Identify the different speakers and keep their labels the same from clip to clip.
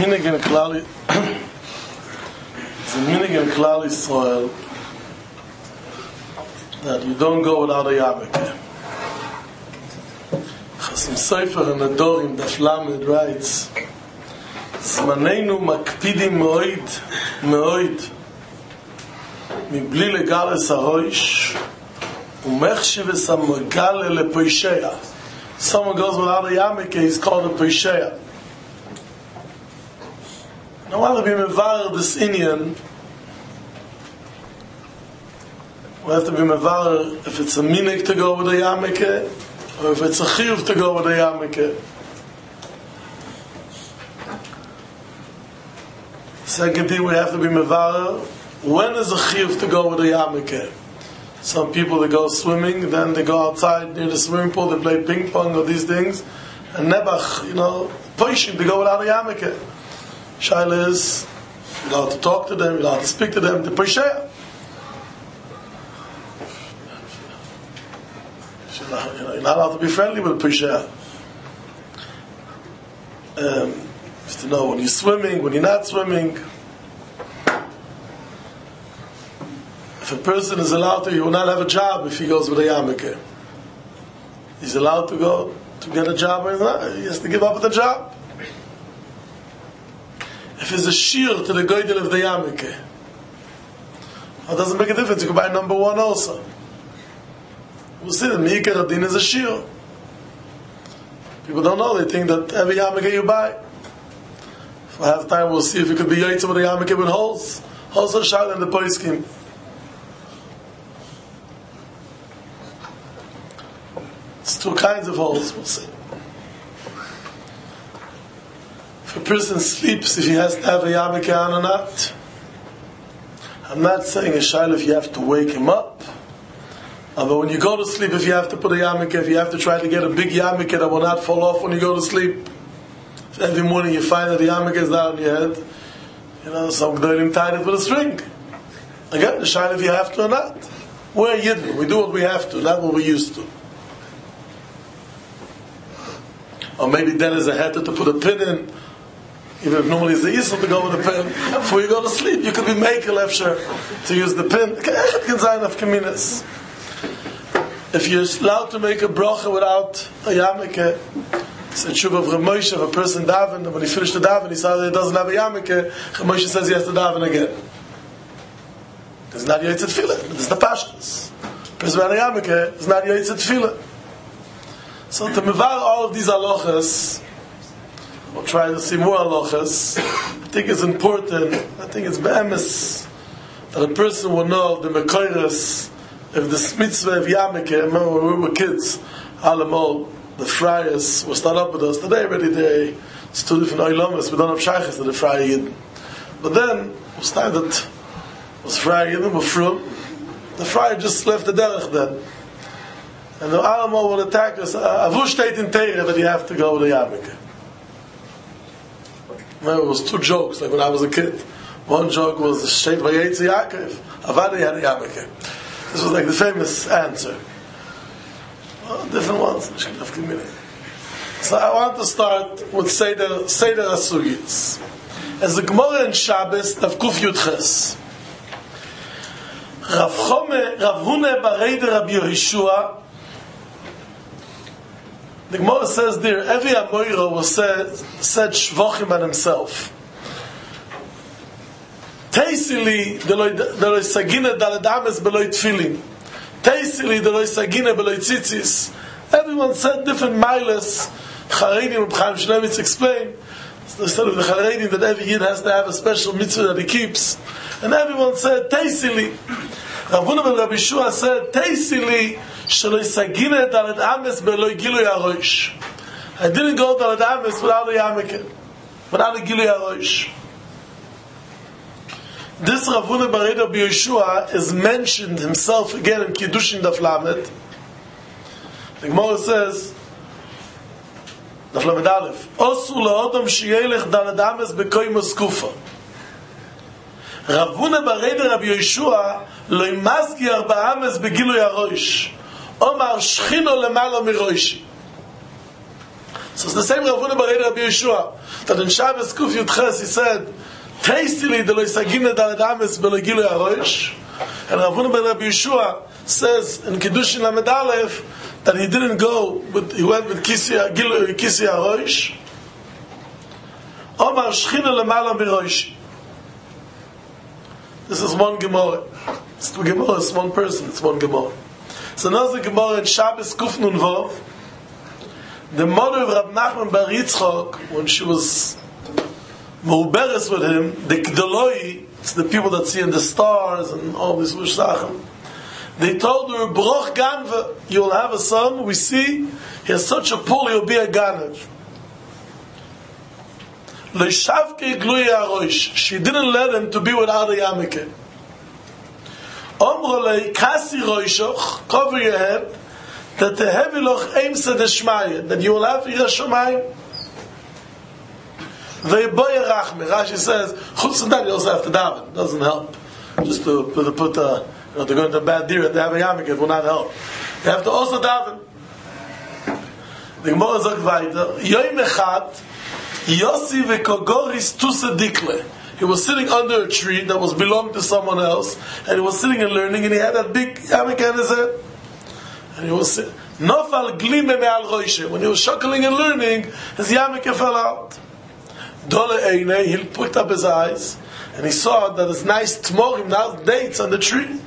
Speaker 1: minig in Klal Yisrael that you don't go without a yarmulke. Chasim Sofer in the Dorim Daf Lamed writes, "Zmanenu makpidim moed מבלי לגלס הרויש ומחשיב וסמגל לפוישיה." Someone goes without a yarmulke, he's called a poisheya. Now, while we mevar this Indian, we have to be mevar if it's a minik to go with a yarmulke or if it's a chiyuv to go with a yarmulke. Second thing, we have to be mevar, when is a chiyuv to go with a yarmulke? Some people, they go swimming, then they go outside near the swimming pool, they play ping pong or these things, and nebach, poishim, they go without a yarmulke. Shaila is, you're allowed to talk to them, you're allowed to speak to them, the poisheya. You're not allowed to be friendly with the poisheya. You have to know when you're swimming, when you're not swimming. If a person is allowed to, he will not have a job if he goes with a yarmulke. He's allowed to go to get a job, or he has to give up the job. If it's a shir to the goydel of the yarmulke, it doesn't make a difference. You can buy number one also. We'll see that Meikar Adin is a shir. People don't know. They think that every yarmulke you buy. If I have time, we'll see if it could be yaitza with a yarmulke with holes. Holes are shot in the poiskim. It's two kinds of holes, we'll see. If a person sleeps, if he has to have a yarmulke on or not, I'm not saying a shaila if you have to wake him up. But when you go to sleep, if you have to put a yarmulke, if you have to try to get a big yarmulke that will not fall off when you go to sleep, if every morning you find that the yarmulke is down on your head, some gdolim tied it with a string. Again, the shaila if you have to or not. We're yidden, we do what we have to, not what we used to. Or maybe then is a heter to put a pin in. Even if normally it's the isl to go with a pin. Before you go to sleep, you could be making lefsher to use the pin. If you're allowed to make a bracha without a yarmulke, it's a tshuva of Rav Moshe, if a person daven, and when he finished the daven, he saw that he doesn't have a yarmulke, Rav Moshe says he has to daven again. It's not Yotzei Tefillah, it's the pashtus. A person without a yarmulke is not Yotzei Tefillah. So to mevar all of these halachas, we'll try to see more halachas. I think it's important, I think it's be'emes, that a person will know the mekoros, if the mitzvah of yarmulke, remember when we were kids, Alamol, the friars were start up with us, today already it's two different oilamas, we don't have shaykhs to the friar yidden. But then, we started, was friar yidden, were from, the friar just left the derech then. And the Alamo will attack us. Avu state in Teire that you have to go with the yarmulke. Remember, it was two jokes, like when I was a kid. One joke was the Sheit Vayetzi Yaakov. Avadi had a yarmulke. This was like the famous answer. Different ones. So I want to start with Seder Asugis. As the Gemara in Shabbos, Tav Kuf Yud Ches. Rav Hune Bareder Rabbi Yehoshua. The Gemara says there, every Amoira was said Shvochim on himself. Teisili deloi sagina daladames beloi tfilin. Teisili deloi sagina beloi tzitzis. Everyone said different miles. Charedim and Chaim Shnemitz explained. Instead of the Charedim that every Yid has to have a special mitzvah that he keeps. And everyone said Teisili. Rav Huna ben Rabbi Shua said Teisili. I didn't go Dalad Ames without a yarmulke, without a Gilui HaRosh. This Rav Huna Bareder Rabbi Yehoshua is mentioned himself again in Kiddushin Daf Lamed. The Gemara says, Daf Lamed Aleph, Osu la'odom sheyelech Dalad Ames b'koi Moskufa. Rav Huna Bareder Rabbi Yehoshua lo imazgi arba Ames b'Gilui HaRosh. Omar Shchino lemalo miroishi. So it's the same Rav Huna bar Rabbi Yeshua, that in Shabbos Kuf Yud Ches he said, Tastily de lo yisagimne daled ames belo gilui harosh. And Rav Huna bar Rabbi Yeshua says in Kiddushin Lamed Aleph that he didn't go, he went with Kisi harosh. Omar Shchina lemala mirosh. This is one Gemara. It's two Gemara, it's one person, it's one Gemara. So now the Gemara in Shabbos Kuf Nun Vov, the mother of Rab Nachman bar Yitzchok, when she was Mouberes with him, the Gdoloi, it's the people that see in the stars and all these Wushsachim, they told her, Broch Ganva, you will have a son, we see, he has such a pull, he will be a Ganev. She didn't let him to be without a Yamike. Cover your head, that the heavy loch aims at the Shmaya, that you will have Yira Shomayim. Rashi says, Chutz from that you also have to daven. Doesn't help. Just to put to go into a bad deer and to have a Yamike, it will not help. You have to also daven. The Gemara sagt weiter, Yoim Echad, Yossi v'kogoris tusadikle. He was sitting under a tree that was belonged to someone else, and he was sitting and learning, and he had that big yarmulke in his head. And he was nofal glime me'al roishe. When he was shuckling and learning, his yarmulke fell out. Dole eine, he picked up his eyes, and he saw that there's nice tmorim, now dates on the tree.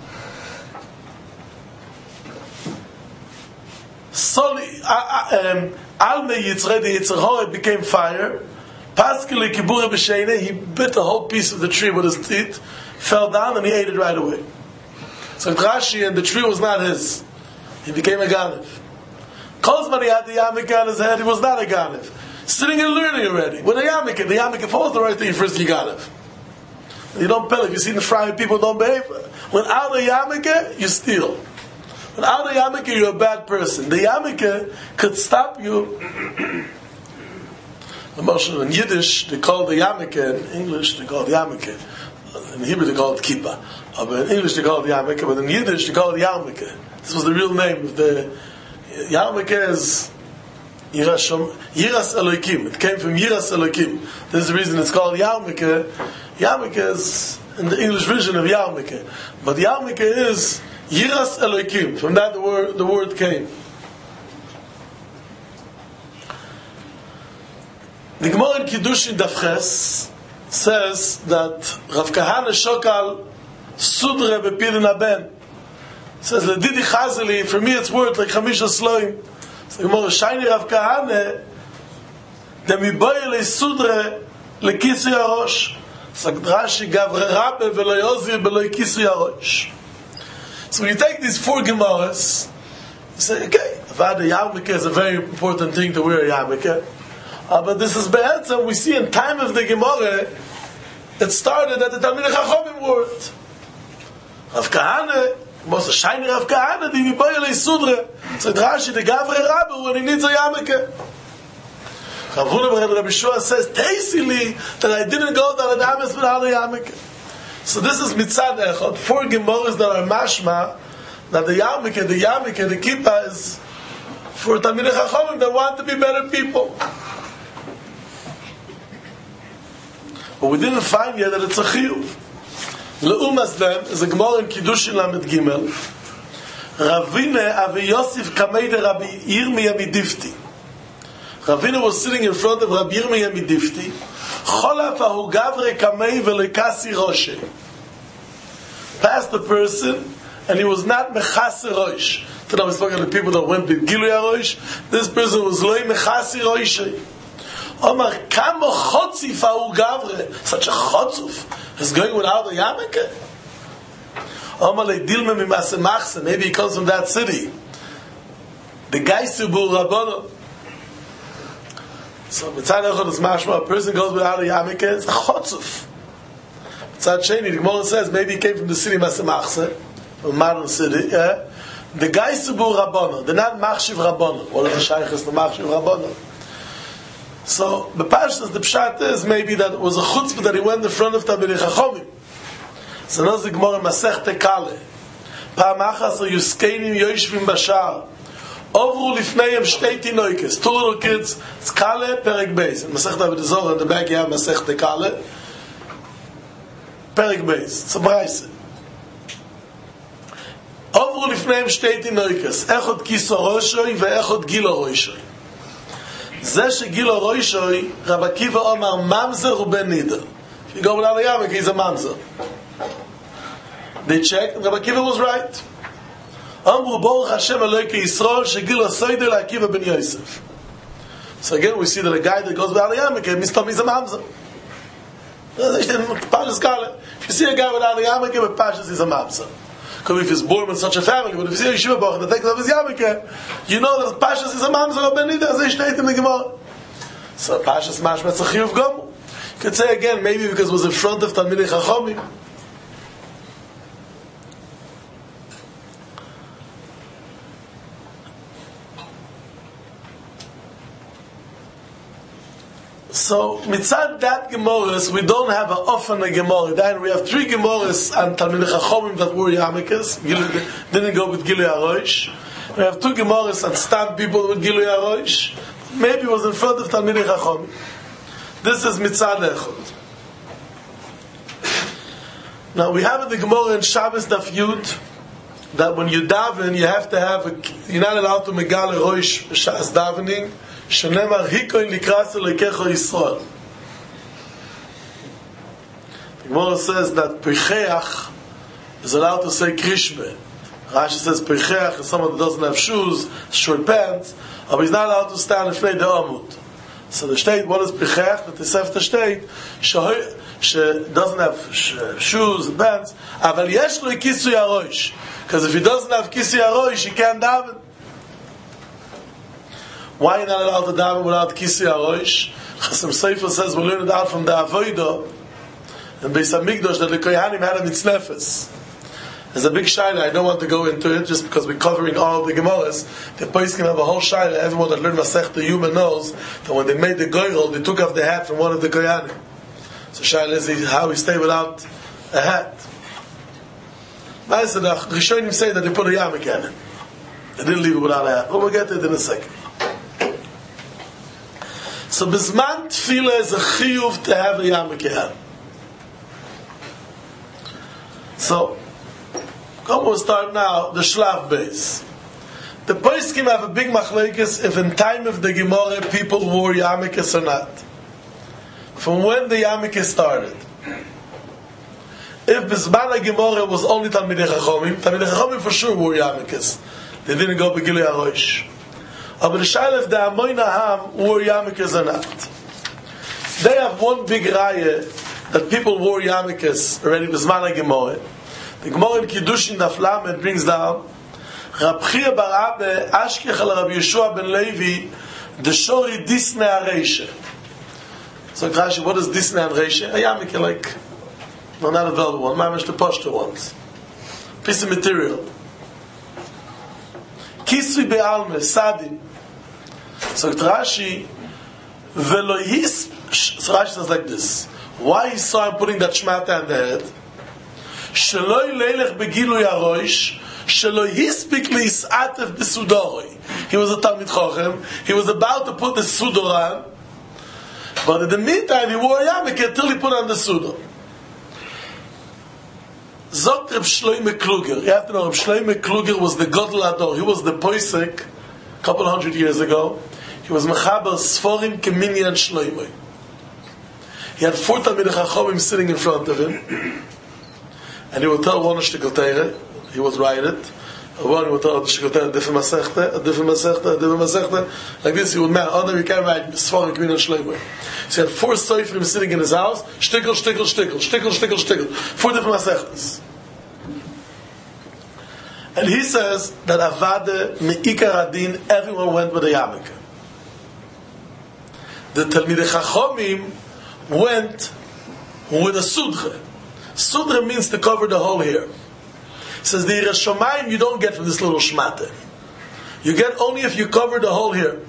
Speaker 1: Alme Yitzre, the Yetzer Hara became fire. Paskele Kibura B'Sheine, he bit a whole piece of the tree with his teeth, fell down, and he ate it right away. So Rashi, and the tree was not his. He became a Ganev. Kozman, he had the yarmulke on his head, he was not a Ganev. Sitting and learning already. With a yarmulke, the yarmulke falls the right thing, first you Ganev. You don't pay, if you see the frying people don't behave. Without a yarmulke, you steal. Without a yarmulke, you're a bad person. The yarmulke could stop you. In Yiddish, they call the yarmulke. In English, they call it yarmulke. In Hebrew, they call it kippah. But in English, they call it yarmulke. But in Yiddish, they call it yarmulke. This was the real name of the yarmulke. Is Yiras Elokim. It came from Yiras Elokim. This is the reason it's called yarmulke. Yarmulke is in the English version of yarmulke. But yarmulke is Yiras Elokim. From that the word came. The Gemara in Kiddushin Daf Ches says that Rav Kahana Shokal Sudre Bepidin Aben says Ledidi Chazeli, for me it's worth like Chamisha Sloim. So the Gemara Shiny Rav Kahana Demiboyle Sudre Lekisi Arosh. So Rashi Gavre Rabbe Velo Yozir Belo Kisi Arosh. So when you take these four Gemaras, you say, okay, Vada Yarmulke is a very important thing to wear a Yarmulke. But this is Be'etzem, we see in time of the Gemara, it started at the Talmidei Chachomim word. Rav Kahana, most shiny Rav Kahana, the Miboyle Sudre. So Rashi, the Gavre Rabbe, when he needs a Yarmulke. Rav Huna bar Rabbi Yeshua says, Teisili, that I didn't go to the Adamis without a Yarmulke. So this is Mitzad Echad, four Gemaras that are mashma, that the Yarmulke, the Kippah is for Talmidei Chachomim that want to be better people. But we didn't find yet that it's a chiyuv. Leumas them is a Gemara in Kiddushin Lamed Gimel. Ravine Avi Yosef Kamei de Rabbi Yirmiyah Midifti. Ravine was sitting in front of Rabbi Yirmiyah Midifti. Cholaf ahu gavre Kamei velekasi roshe. Passed the person, and he was not mechasi rosh. Today I was talking to people that went with Gilui Rosh. This person was loy mechasi roshe. Omar kamo chotzif ahu gavre. Such a chotzuf is going without a yarmulke. Omar le dilme mimase machse. Maybe he comes from that city. The guy Sibur Rabbanon. So Mitzad Echad is mashma. A person goes without a yarmulke. It's a chotzuf. Mitzad Sheni, the Gemara says maybe he came from the city Masemachse, from a modern city. The guy Sibur Rabbanon. They're not machshiv Rabbanon. What is the shaykh is the machshiv Rabbanon? So the Pashtas, the Pshat is maybe that it was a chutzpah that he went in front of Talmidei Chachomim. So now the Gemara Masechta Kale. Pa'am achas yuskenim yoishvim bashar. Ovru lifneim shtei tinoikes. Two little kids. It's Kale Perek Beis. In Masechta Avodah Zarah, in the back you have Masechta Kale. Perek Beis. It's a braise. Ovru lifneim shtei tinoikes. Echod kiso roshoi ve'echod gilo roshoi. זה שגילו רוישוי, רב עקיבא אומר ממזר ובן נידר. If you go without a yamek, he's a mamzer. They checked, and Rabbi Akiva was right. Amru Baruch Hashem Eloke Yisrael shegilo soider la'Akiva ben Yosef. So again we see that a guy that goes without a yamek, he's a mamzer. If you see a guy without a yamek, with pashas, he's a mamzer. Because if he's born in such a family, but if you see a yeshiva boch that takes off his yamek, you know that pashas is a mamzer or ben nida, as they state in the Gemara. So pashas mashma tzachiyuv gomu. You could say again, maybe because it was in front of Talmidei Chachamim. So, mitzad that Gemaras, we don't have an often a Gemara. Then we have 3 Gemaras and Talmidei Chachamim that were Yamekas, didn't go with Gilui HaRosh. We have 2 Gemaras and stam people with Gilui HaRosh. Maybe it was in front of Talmidei Chachamim. This is mitzad echod. Now we have in the Gemara in Shabbos Daf Yud that when you daven, you have to have you're not allowed to megale roish shas davening. Shenemar hikoin likras elekecho Yisrael. The Gemara says that Pecheach is allowed to say Krishme. Rashi says Pecheach is someone that doesn't have shoes, short pants, but he's not allowed to stand in front of the Amud. So the state, what is Pecheach? That the Sefta state, she doesn't have shoes and pants, aval yesh lo kisui harosh. Because if he doesn't have kisui harosh, he can't daven. Why are you not allowed to daven without kisui harosh? Chasam Sefer says we learn it out from the Avodah and Beis Hamikdash that the Kohanim had a mitznefes. There's a big shaila. I don't want to go into it just because we're covering all the Gemaras. The Poskim have a whole shaila. Everyone that learned Masechta Yuma knows that when they made the goyrol, they took off the hat from one of the Kohanim. So shaila is how we stay without a hat. I said the Rishonim say that they put a yamek in it. They didn't leave it without a hat. But we'll get to it in a second. So Bizman Tefillah is a chiyuv to have a yamek in. So we'll start now the Shlav base. The Poskim have a big machlekes if in time of the Gemara people wore yarmulkes or not. From when the yarmulke started. If Bizman Gemara was only Talmidei Chachamim for sure wore yarmulkes. They didn't go by Gilui HaRosh. But the Shaila if the Amoina Ham wore yarmulkes or not. They have one big raya that people wore yarmulkes already Bizman Gemara. The Gemara in Kiddushin Daf Lamed brings down Rab Chia bar Abba Ashkech al Rabbi Yeshua ben Levi the Shori Disnei Areisha. So Rashi, what is Disnei Areisha? A yarmulke like, no, not a velvet one, mamish the poshter ones. Piece of material. Kisui be'alme, Sadim. So Rashi Velo Yis. So Rashi says like this. Why he saw him putting that shmata on the head? Sheloi leilech begilui harosh, sheloi hispik leisatef besudoroi. He was a Talmid Chochem. He was about to put the sudor on, but in the meantime he wore a yarmulke until he put on the sudor. Zogt Reb Shloime Kluger. You have to know Reb Shloime Kluger was the Gadol Ador. He was the Poisek a couple 100 years ago. He was Mechaber Sforim Keminyan Shloime. He had 4 Talmidei Chachamim sitting in front of him. And he would tell one shtickle teire, he would write it. One he would tell a shtickle teire, a different masechta. Like this he would man. Other he can't write Sforim Keminyan Shloime. So he had 4 seifrim sitting in his house, shtickle, 4 different masechtas. And he says that Avade Me'ikar Adin, everyone went with a yarmulke. The Talmidei Chachamim went with a sudre. Sudre means to cover the whole hair. It says the Yiras Shamayim you don't get from this little shmata. You get only if you cover the whole hair.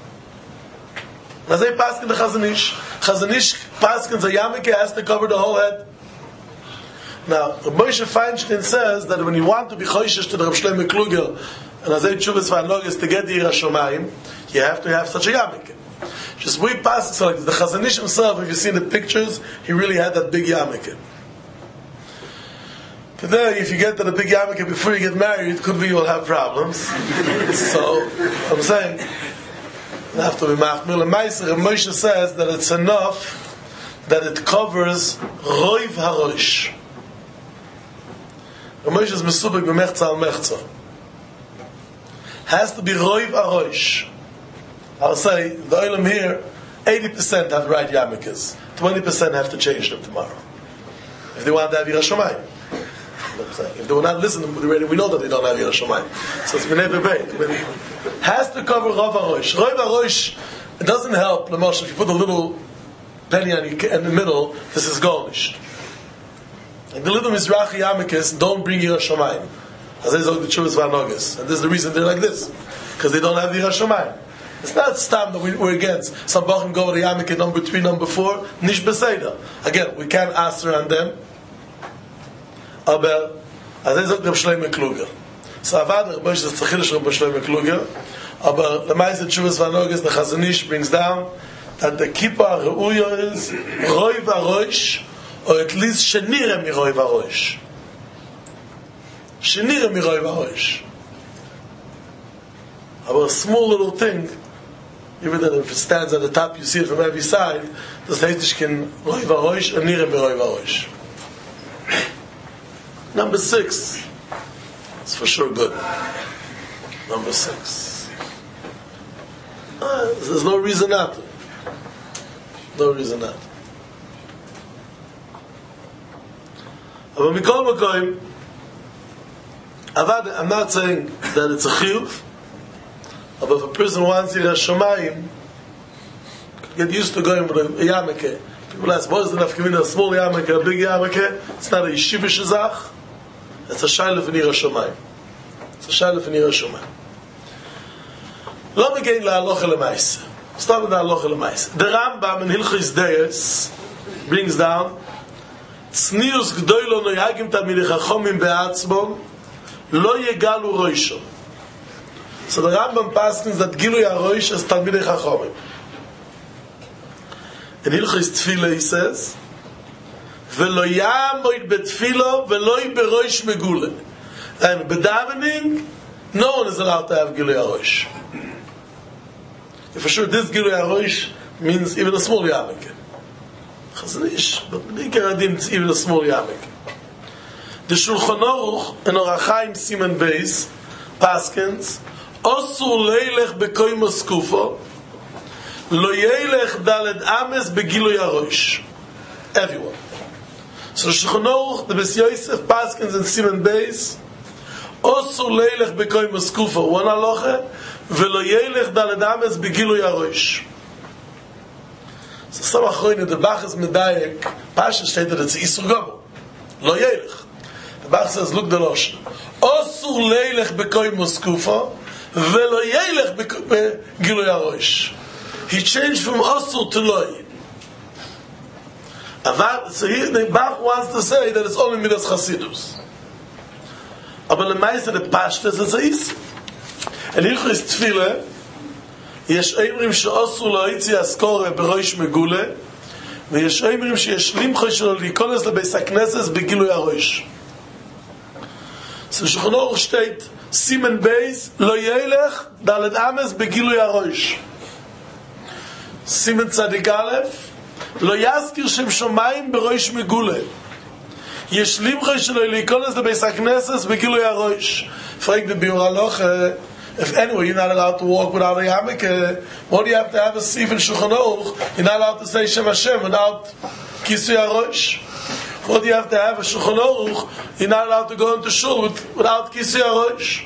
Speaker 1: As they paskin the Chazanish. Chazanish paskins a yarmulke has to cover the whole head. Now, Moshe Feinstein says that when you want to be choishish to the Reb Shloime Kluger, And as I Chuvas Vanogis, to get the Yira Shomayim, you have to have such a yarmulke. Just we pass, so like the Chazon Ish himself, if you see the pictures, he really had that big yarmulke. Today, if you get to the big yarmulke before you get married, it could be you'll have problems. So, I'm saying, you have to be machmir. And Moshe says that it's enough that it covers roiv harosh. Moshe is mesubek b'mechza al mechza. Has to be roiv harosh. I'll say, the olam here, 80% have right yarmulkes. 20% have to change them tomorrow. If they want to have Yira Shomayim. If they will not listen to the radio, we know that they don't have Yira Shomayim. So it's b'nei b'beit. Has to cover roiv harosh. Roiv harosh, it doesn't help, Lamoshe, if you put a little penny in the middle, this is garnished. And the little Mizrachi yarmulkes don't bring Yira Shomayim. As they say, the Chuvas Vanogis. And this is the reason they're like this. Because they don't have Yira Shomayim. It's not stam that we're against. Some Bachim go with the yarmulke number 3, number 4, nish beseda. Again, we can't answer on them. Aber, as they say, Reb Shlomo Kluger. So Avad, Reb Moshe is Tzachilish Reb Shlomo Kluger. Aber, the Ma'aseh Chuvas Vanogis, the Chazon Ish brings down that the kippah reuya is roiv harosh, or at least shenire mi roiv harosh. Shenire mi roiv harosh. But a small little thing, even that if it stands at the top, you see it from every side, das heißt, can roiv harosh, and nire mi roiv harosh. Number 6. It's for sure good. Number 6. There's no reason not to. No reason not. But Mikol Makoim, I'm not saying that it's a chiyuv, but if a person wants Yira Shomayim, get used to going with a yarmulke. People ask, what is the nafkamina, a small yarmulke, a big yarmulke? It's not a yeshivish zach, it's a shaylef in Yira Shomayim. It's a shaylef in Yira Shomayim. Lo megein la'alocha l'maisa. Start with the halacha l'maisa. The Rambam in Hilchos Deis brings down tznius gdoilo no yagim tamid chachomim be'atzmon lo yegalu roisho. So the Rambam paskins that gilu yaroish as talmidei chachomim. In Hilchos Tefillah he says velo yamoid betfilo velo beroish megule. And bedavening, no one is allowed to have gilu yaroish. For sure, this Gilui HaRosh means even a small yarmulke. Chazon Ish, but B'ikar Adin, it's even a small yarmulke. The Shulchan Aruch in Orach Chaim Siman Beis paskins Osur leilech b'koy moskufo lo yeilech daled ames b'gilui HaRosh. Everyone. So the Shulchan Aruch, the Beis Yosef paskins in Siman Beis Osur leilech b'koy moskufo. One halacha. V'lo yelech daled ames b'gilui harosh. So some achronim, the Bachas Medayek, Pasha steht that it's Isur Gomel. Lo yelech. The Bach says, look the Loshen. Osur leilech b'koy moskufa, v'lo yelech b'gilui harosh. He changed from Osur to Loi. So here the Bach wants to say that it's only Midas Chasidus. Aber the Meister, the Pashtas, it's a Isur. And Hilchos Tefillah, יש אומרים שאסור להוציא אזכורה בראש מגולה, ויש אומרים שיש לימחה שלו להיכנס לבית הכנסת בגילוי הראש. So Shulchan Aruch steht, Siman Beis, לא ילך דלת אמס בגילוי הראש. Siman Tzadik Aleph, לא יזכיר שם שמיים בראש מגולה. יש לימחה שלו להיכנס לבית הכנסת בגילוי הראש. Fragt the Biur Halacha, if anyway you're not allowed to walk without a yarmulke, what do you have to have a sieve in Shulchan Aruch? You're not allowed to say Shem Hashem without Kisui HaRosh. What do you have to have a Shulchan Aruch? You're not allowed to go into shul without Kisui HaRosh.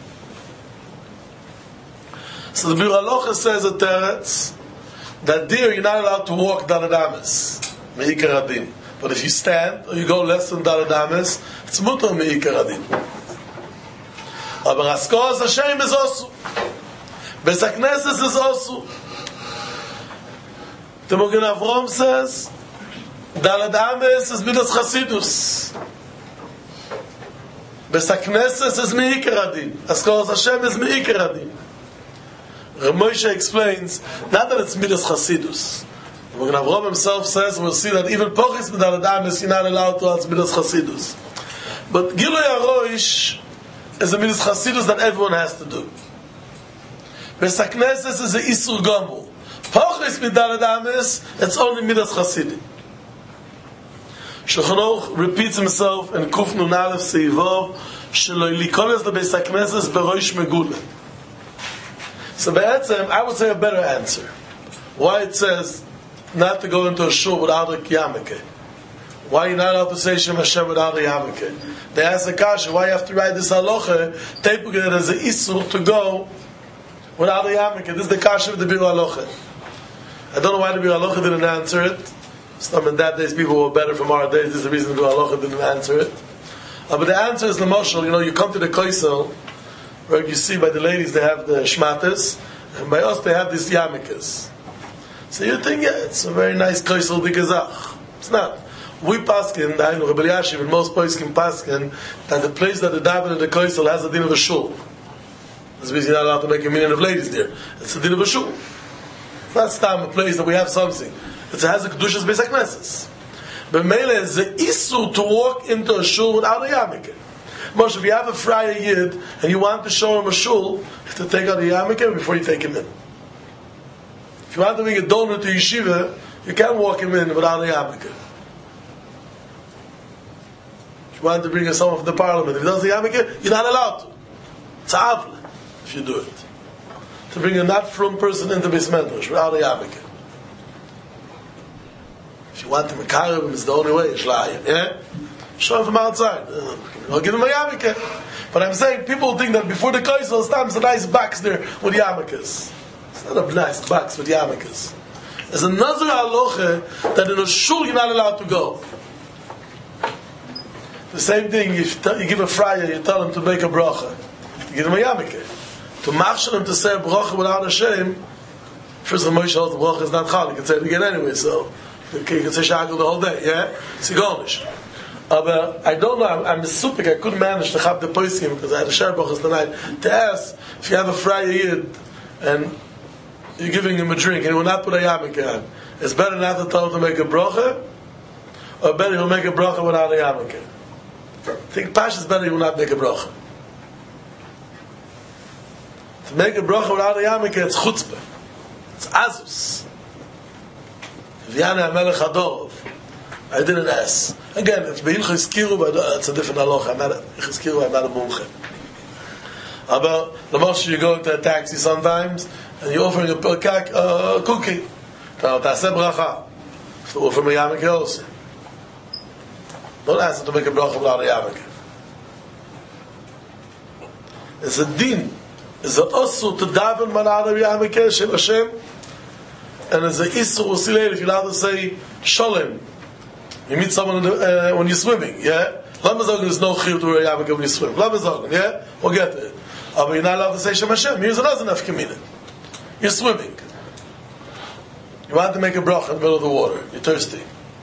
Speaker 1: So the Biur Halacha says at Teretz that there you're not allowed to walk Daled Ames, Me'ikar Adin. But if you stand or you go less than Daled Ames, it's mutar Me'ikar Adin. Aber Askos Hashem is also. Beis HaKnesses is also. The Magen Avram says, Daled Ames is Midas Chasidus. Besakneses is meikar adin. Askaras Hashem is meikar adin. Rav Moshe explains, not that it's midas chasidus. When Avraham himself says, we'll see that even pochis midal adamis, you're not allowed to ask midas chasidus. But Gilui HaRoish is a midas chasidus that everyone has to do. Besakneses is a isur gomul. Pochis midal adamis, it's only midas chasidim. Shulchan Aruch repeats himself in Kuf Nun Aleph Seivov, Shelo likones lebeis hakneses beroish megula. So be'etzem, I would say a better answer. Why it says not to go into a shul without a yarmulke. Why you're not allowed to say Shem Hashem without a yarmulke? They ask the kasha, why you have to write this halacha, taking it as an isur to go without a yarmulke. This is the kasha of the Biur Halacha. I don't know why the Biur Halacha didn't answer it. Some in that days people were better from our days. This is the reason the Biur Halacha didn't answer it. But the answer is the moshel. You come to the koisel, where you see by the ladies they have the shmatas, and by us they have these yarmulkes. So you think, yeah, it's a very nice koisel digazach. It's not. We paskin, I know Rebbe Yashiv, and most poskim paskin, that the place that the daven in the koisel has a din of a shul. That's because you're not allowed to make a million of ladies there. It's a din of a shul. It's not stam a place that we have something. It has a kedushas beis hakneses. But mele is the issue to walk into a shul without a yarmulke. Moshe, if you have a friar yid and you want to show him a shul, you have to take out a yarmulke before you take him in. If you want to bring a donor to yeshiva, you can't walk him in without a yarmulke. If you want to bring someone from the parliament, if he does a yarmulke, you're not allowed to. It's avle if you do it. To bring a not from person into Beis Medrash without a yarmulke. If you want to mekarev him, it's the only way. Yeah? Show him from outside. I'll give him a yarmulke. But I'm saying, people think that before the koisel, it's a nice box there with yarmulkes. It's not a nice box with yarmulkes. There's another halacha that in a shul you're not allowed to go. The same thing, if you give a friar, you tell him to make a bracha. You give him a yarmulke. To machshel him to say a bracha without a shame, first of all, Moshe holds the bracha is not chal. You can say it again anyway, so you can say shagul the whole day, yeah? Sigonish. But I don't know, I'm super, I couldn't manage to have the poskim because I had a share brachas tonight to ask if you have a friar yid and you're giving him a drink and he will not put a yarmulke on. It's better not to tell him to make a bracha, or better he'll make a bracha without a yarmulke. I think Pash is better he will not make a bracha. To make a bracha without a yarmulke, it's chutzpah. It's azus. V'yane HaMelech HaDorov. I didn't ask. Again, if Be'ilchos Kiruv, it's a different halacha. I'm not a mumche. But the most you go into a taxi sometimes, and you're offering a cookie. Ta'aseh bracha. So offer me yarmulke also. Don't ask him to make a bracha without a yarmulke. It's a din. It's an osur to daven without a yarmulke, Shem Hashem. And it's an isur usilel if you're allowed to say shalom. You meet someone when you're swimming, yeah? Lama there's no chiyuv to wear a yarmulke when you swim. Lama yeah? We'll get to it. But you're not allowed to say Shem Hashem. Here's another nafkamina. You're swimming. You want to make a bracha in the middle of the water. You're thirsty.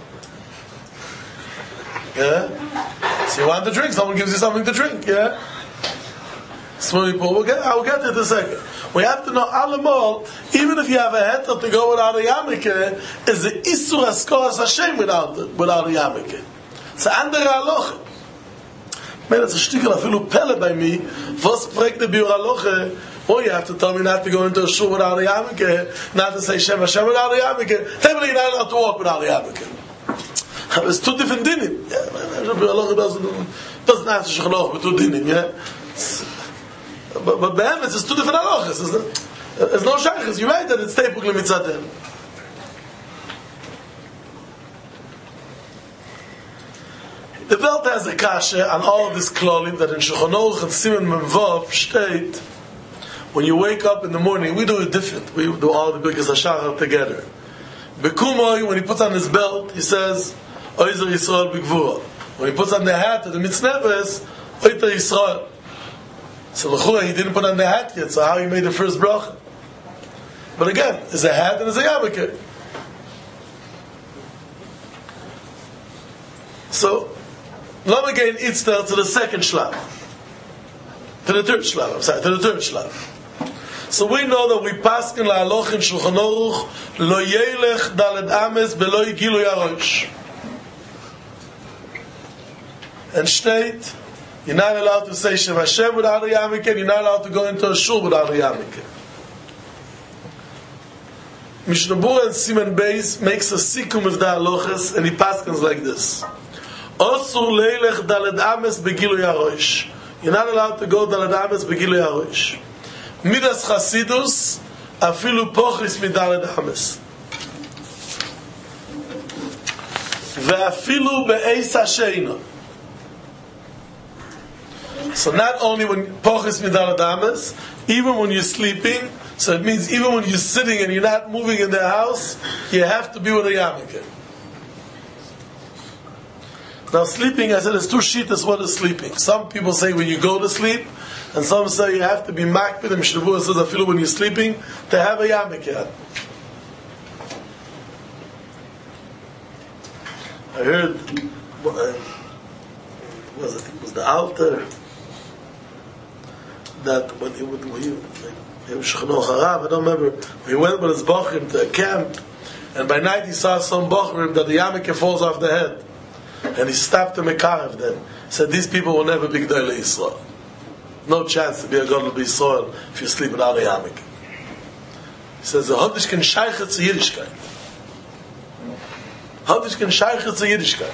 Speaker 1: Yeah? So you want to drink. Someone gives you something to drink, yeah? Swimming pool. I'll get to it in a second. We have to know Alamol, even if you have a heter to go without a yarmulke, is the Isur Haskoras Hashem without a yarmulke. It's an andere halacha. Man, it's a shtickle, afilu pelle by me, was spricht the Biur Halacha, you have to tell me not to go into a shul without a yarmulke, not to say Shem Hashem without a yarmulke. Tell me you're not allowed to walk without a yarmulke. It's two different dinim. Yeah, Biur Halacha doesn't answer Shulchan Aruch with two dinim, yeah? But behemoths is two different halachas, isn't it? There's no shaykhs. You're right that it's teipuk lemitzatem. The Welt has a kasha on all of this klolim that in Shulchan Aruch and Siman Memvav state, when you wake up in the morning, we do it different. We do all the biggest hashachar together. Bekumoi, when he puts on his belt, he says, Oizer Yisrael B'Gvura. When he puts on the hat at the Mitznebes, Oiter Yisrael. So l'chura, he didn't put on the hat yet, so how he made the first bracha? But again, there's a hat and there's a yarmulke. So, let me get Itzter to the second shlach. to the third shlav. So we know that we paskin la'aloch in Shulchan Aruch lo yelech daled ames belo yigilu yarosh. And state, you're not allowed to say Shem Hashem without a yarmulke, you're not allowed to go into a shul without a yarmulke. Mishnah Berurah and Siman Beis makes a sikum of the halachas, and he paskins like this: Osur leilech daled ames begilu yarosh. You're not allowed to go daled ames begilu yarosh. Midas chasidus afilu pochis midaled ames. Ve'afilu be'eis hasheina. So not only when pochis midaled ames, even when you're sleeping. So it means even when you're sitting and you're not moving in the house, you have to be with a yarmulke. Now sleeping, I said, there's two shittas what is sleeping. Some people say when you go to sleep, and some say you have to be makpid. And Mishnah Berurah says, I feel when you're sleeping, to have a yarmulke. I heard, it was the altar, that when he I don't remember. He went with his bochrim to a camp, and by night he saw some bochrim that the yarmulke falls off the head, and he stopped the mekarev them. He said, "These people will never be Gdolei Yisrael. No chance to be a Gadol B'Yisrael if you sleep without a yarmulke." He says, "The Hodish can shaykhet to Yiddishkeit. Hodish can shaykhet to Yiddishkeit."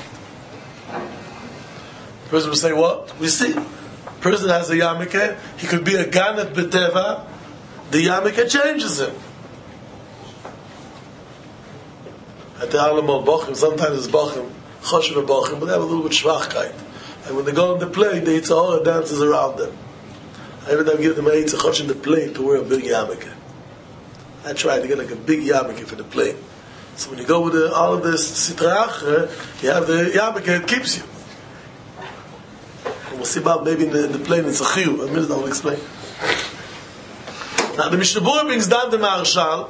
Speaker 1: The person will say, "What? We see." Person has a yarmulke, he could be a ganet b'teva. The yarmulke changes him. At the Alamol Bochim, sometimes it's Bochim, Choshev Bochim, but they have a little bit Shvachkeit. And when they go on the plane, the Yitzhahora dances around them. I every time give them a Yitzhahora in the plane to wear a big yarmulke. I try to get like a big yarmulke for the plane. So when you go with all of this Sitra Achra, you have the yarmulke, it keeps you. We'll see about maybe in the plane it's a chiyuv. A minute I will explain. Now the Mishnah Berurah brings down the Maharshal.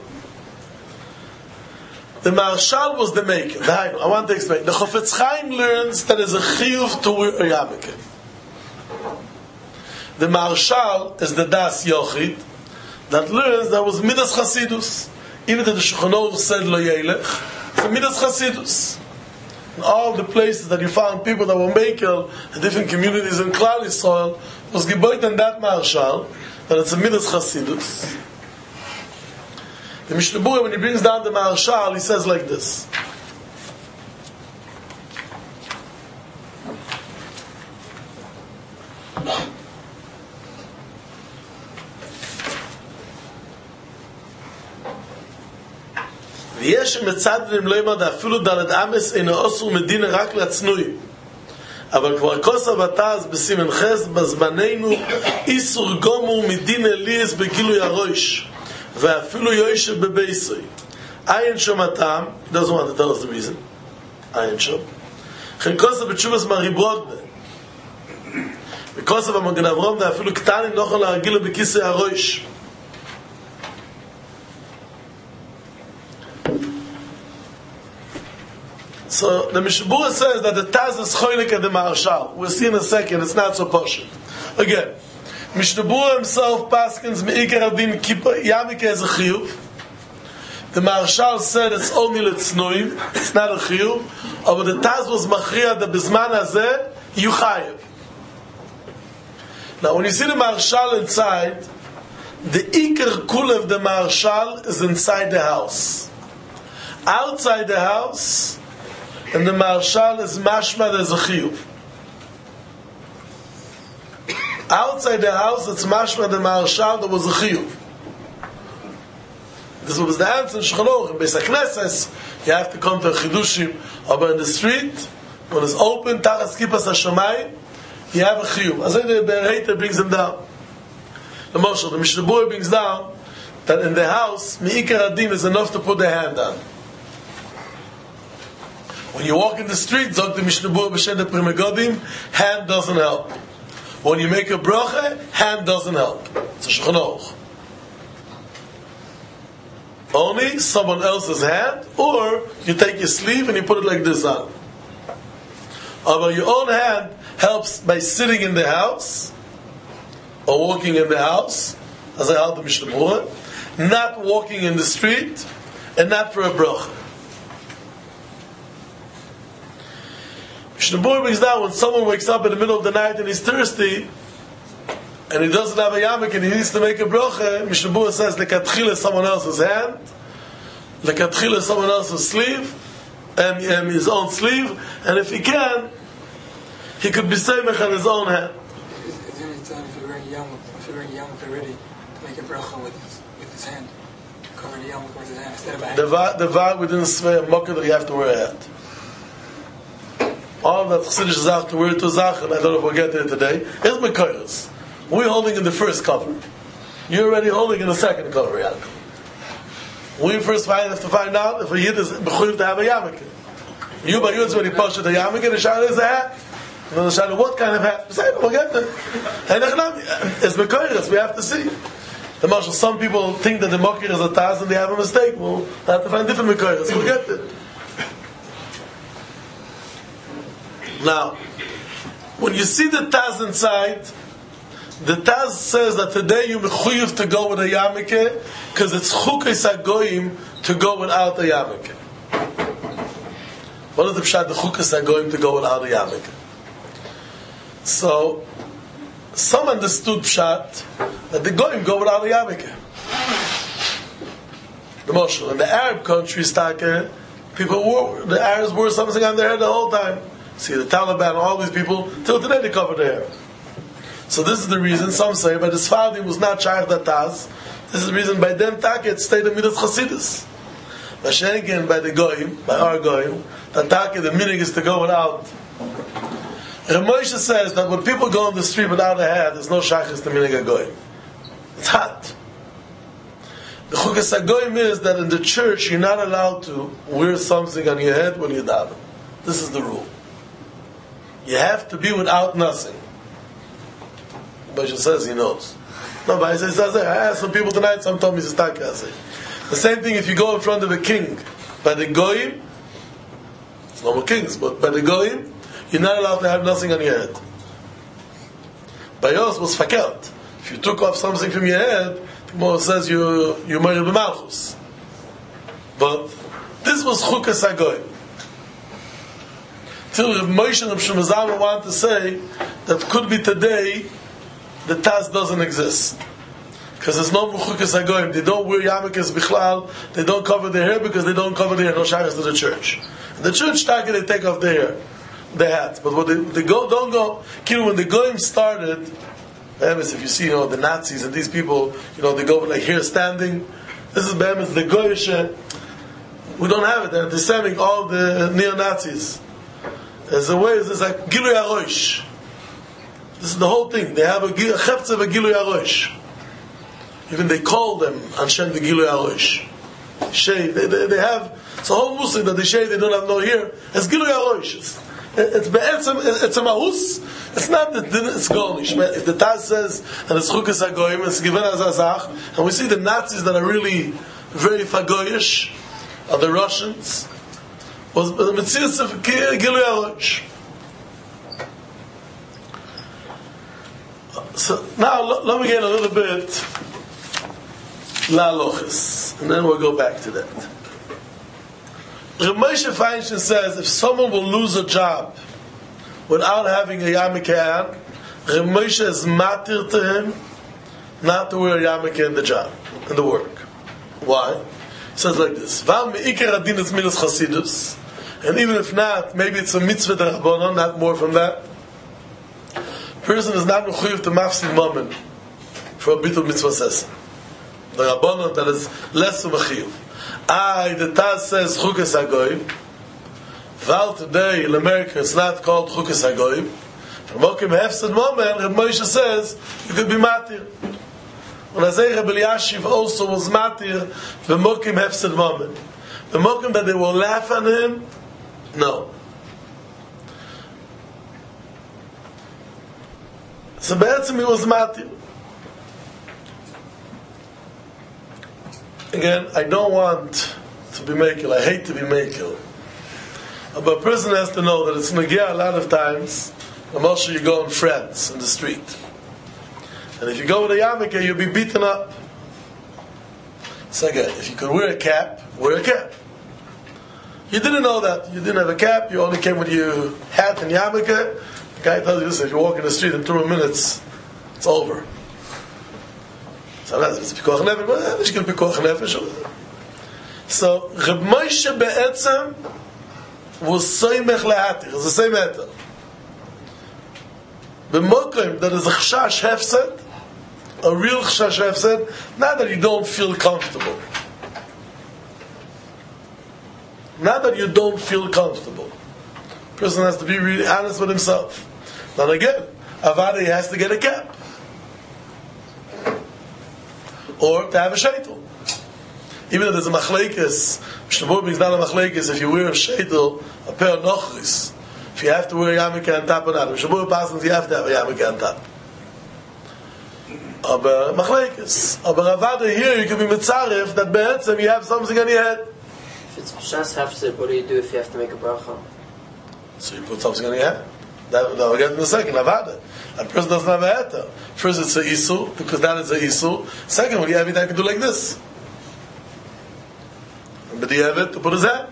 Speaker 1: The Maharshal was the maker. I want to explain. The Chofetz Chaim learns that there's a chiyuv to wear a yarmulke. The Maharshal is the Das Yochid that learns that was Midas Chasidus. Even though the Shulchan Aruch said Lo Yelech, it's Midas Chasidus. In all the places that you found people that were makel in different communities in Klal Yisrael, was geboit in that Maharshal that it's a Midas Chasidus. The Mishnah Berurah, when he brings down the Maharshal, he says like this: ויש מצדדים לא ימד אפילו דלת אמס אינו אסור מדינה רק לעצנוי אבל כבר כוס הבטז בסימן חס בזמננו איסור גומור מדינה ליאס בגילוי הראש ואפילו יוישב בבייסוי אין שום הטעם, he doesn't want to tell us the reason, אין שום כן כוס בתשובס מריבות וכוס במגן אברום ואפילו קטנים לא יכול להרגילו בכיסוי הראש. So the Mishnah Berurah says that the Taz is choylek at the Maharshal. We'll see in a second, it's not so posh. Again, Mishnah Berurah himself paskins me'ikar adin yarmulke as a chiyuv. The Maharshal said it's only letznoim, it's not a chiyuv. But the Taz was machriya that bizman hazeh you chayiv. Now when you see the Maharshal inside, the ikar kul of the Maharshal is inside the house. Outside the house, and the Maharshal is mashma, there's a chiyuv. Outside the house, it's mashma, the Maharshal, there was a chiyuv. This was the answer in Shulchan Aruch. In Beis HaKnesses, you have to come to a chidushim. But in the street, when it's open, tachas kippas hashamayim, you have a chiyuv. As the Bereiter brings them down. The Moshe, the Mishnah Berurah brings down that in the house, mi'ikar adin is enough to put the hand on. When you walk in the street, zog the Mishnah Berurah b'shem Pri Megadim, hand doesn't help. When you make a bracha, hand doesn't help. It's a Shulchan Aruch. Only someone else's hand, or you take your sleeve and you put it like this on. But your own hand helps by sitting in the house, or walking in the house, as I held the Mishnah Berurah, not walking in the street, and not for a bracha. Mishnah Berurah brings down when someone wakes up in the middle of the night and he's thirsty, and he doesn't have a yamek and he needs to make a bracha, Mishnah Berurah says, lekatchila someone else's hand, lekatchila someone else's sleeve, and his own sleeve, and if he can, he could be samech on his own hand.
Speaker 2: Is there any time if you're wearing yamek already, to make a bracha with his hand? Cover the yamek with his hand instead of a hand?
Speaker 1: The vag within the sphere of Mokkah that you have to wear a hat. All that Chassidish Zach to wear to Zach, and I don't know if we'll get there today, is Mekayos. We're holding in the first cover. You're already holding in the second cover, Yaakov. We first have to find out if a Yid is B'chuyev to have a yamek. You by Yud's when he posted the yamek, and the Shana is a hat. And the Shana, what kind of hat? We'll get there. And it's Mekayos, we have to see. The Marshal, some people think that the Mokir is a Taz and they have a mistake. We'll have to find different Mekayos. We'll get there. Now, when you see the Taz inside, the Taz says that today you're mechuyev to go with a yarmulke because it's chukes hagoyim to go without a yarmulke. What is the pshat the chukes hagoyim to go without a yarmulke? So, some understood pshat that the goyim go without a yarmulke. The Moshe, in the Arab countries, the Arabs wore something on their head the whole time. See, the Taliban, all these people, till today they cover their hair. So this is the reason, some say, by the Sfardim was not Shaykh Dataz. This is the reason by them Taket stayed in Midas Chasidus. By Shengen, by the Goyim, by our Goyim, that Taket, the minig is to go without. Rav Moshe says that when people go on the street without a hat, there's no Shaykhis to minig Goyim. It's hot. The Chukas HaGoyim is that in the church you're not allowed to wear something on your head when you daven. This is the rule. You have to be without nothing. But he says he knows. No, but he says, I asked some people tonight, some told me it's The same thing if you go in front of a king. By the Goyim, it's not more kings, but by the Goyim, you're not allowed to have nothing on your head. By yours was fakelt. If you took off something from your head, the Gemara says you're married to Malchus. But this was Chukas HaGoyim. Till Rav Moshe and Rav Shemazama want to say that could be today the Taz doesn't exist. Because there's no Chukas HaGoyim. They don't wear yarmulkes bichlal, they don't cover their hair because they don't cover their hair, no shaykhs to the church. In the church, they take off their hair, their hats. But when they don't go, when the Goyim started, if you see, the Nazis and these people, they go with like hair standing. This is Behemoth, the Goyish. We don't have it. They're descending all the neo-Nazis. There's a way, it's like Gilui HaRosh. This is the whole thing. They have a chefetz of a Gilui HaRosh. Even they call them Anshem the Gilui HaRosh. Shave. They have, it's a whole musik that they shave, they don't have no hair. It's Gilui HaRosh. It's a mahus. It's not that it's garnish. If the Taz says that it's Chukas HaGoyim, it's given as Azach, and we see the Nazis that are really very fagoyish, are the Russians, was the Metzias of Gilui HaRosh. So now let me get a little bit la'alochis, and then we'll go back to that. Rav Moshe Feinstein says if someone will lose a job without having a yarmulke on, Rav Moshe is matir to him not to wear a yarmulke in the job, in the work. Why? He says like this: Vam me'ikar adin is milas chasidus, and even if not, maybe it's a mitzvah d'Rabbanan, not more from that. Person is not mechuyev to mafsid mammon for a bit of mitzvah says. The Rabbanon that is less of a chiyuv. The Taz says Chukas HaGoyim. Val today in America it's not called Chukas HaGoyim. From Mokim Hefsed Mammon, Rav Moshe says you could be matir. When I say Rabbi Yashiv also was matir, the Mokim Hefsed Mammon. The Mokim that they will laugh on him, no. So Be'etzim he was matir. Again, I don't want to be makel. I hate to be makel. But a person has to know that it's nagia a lot of times. I'm also you go in friends in the street. And if you go with a yarmulke, you'll be beaten up. So again, if you could wear a cap, wear a cap. You didn't know that. You didn't have a cap. You only came with your hat and yarmulke. The guy tells you this: if you walk in the street in 2 minutes, it's over. So that's pikuach nefesh. Well, it's going to be pikuach nefesh. So Reb Moshe be'etzem was soymech le'atir. It's the same matter. B'mokim that is a chashash hefsed, a real chashash hefsed, not that you don't feel comfortable. Not that you don't feel comfortable. A person has to be really honest with himself. Then again, avada, he has to get a cap. Or to have a sheitel. Even if there's a machlekes, Mishnah is not a machlekes, if you wear a sheitel, a pair of nochris, if you have to wear a yarmulke on top or not. Mishnah passes, you have to have a yarmulke on top. Aber machlekes. Aber avada, here you can be mitzaref that be'etzem you have something on your head.
Speaker 3: If it's Shas Hafsid, what do you do if you have to make a bracha?
Speaker 1: So you put something on your head. That we'll get in a second. Avada. A person doesn't have a heter. First, it's a isu because that is a isu. Second, when you have it, I can do like this. But you have it to put his head.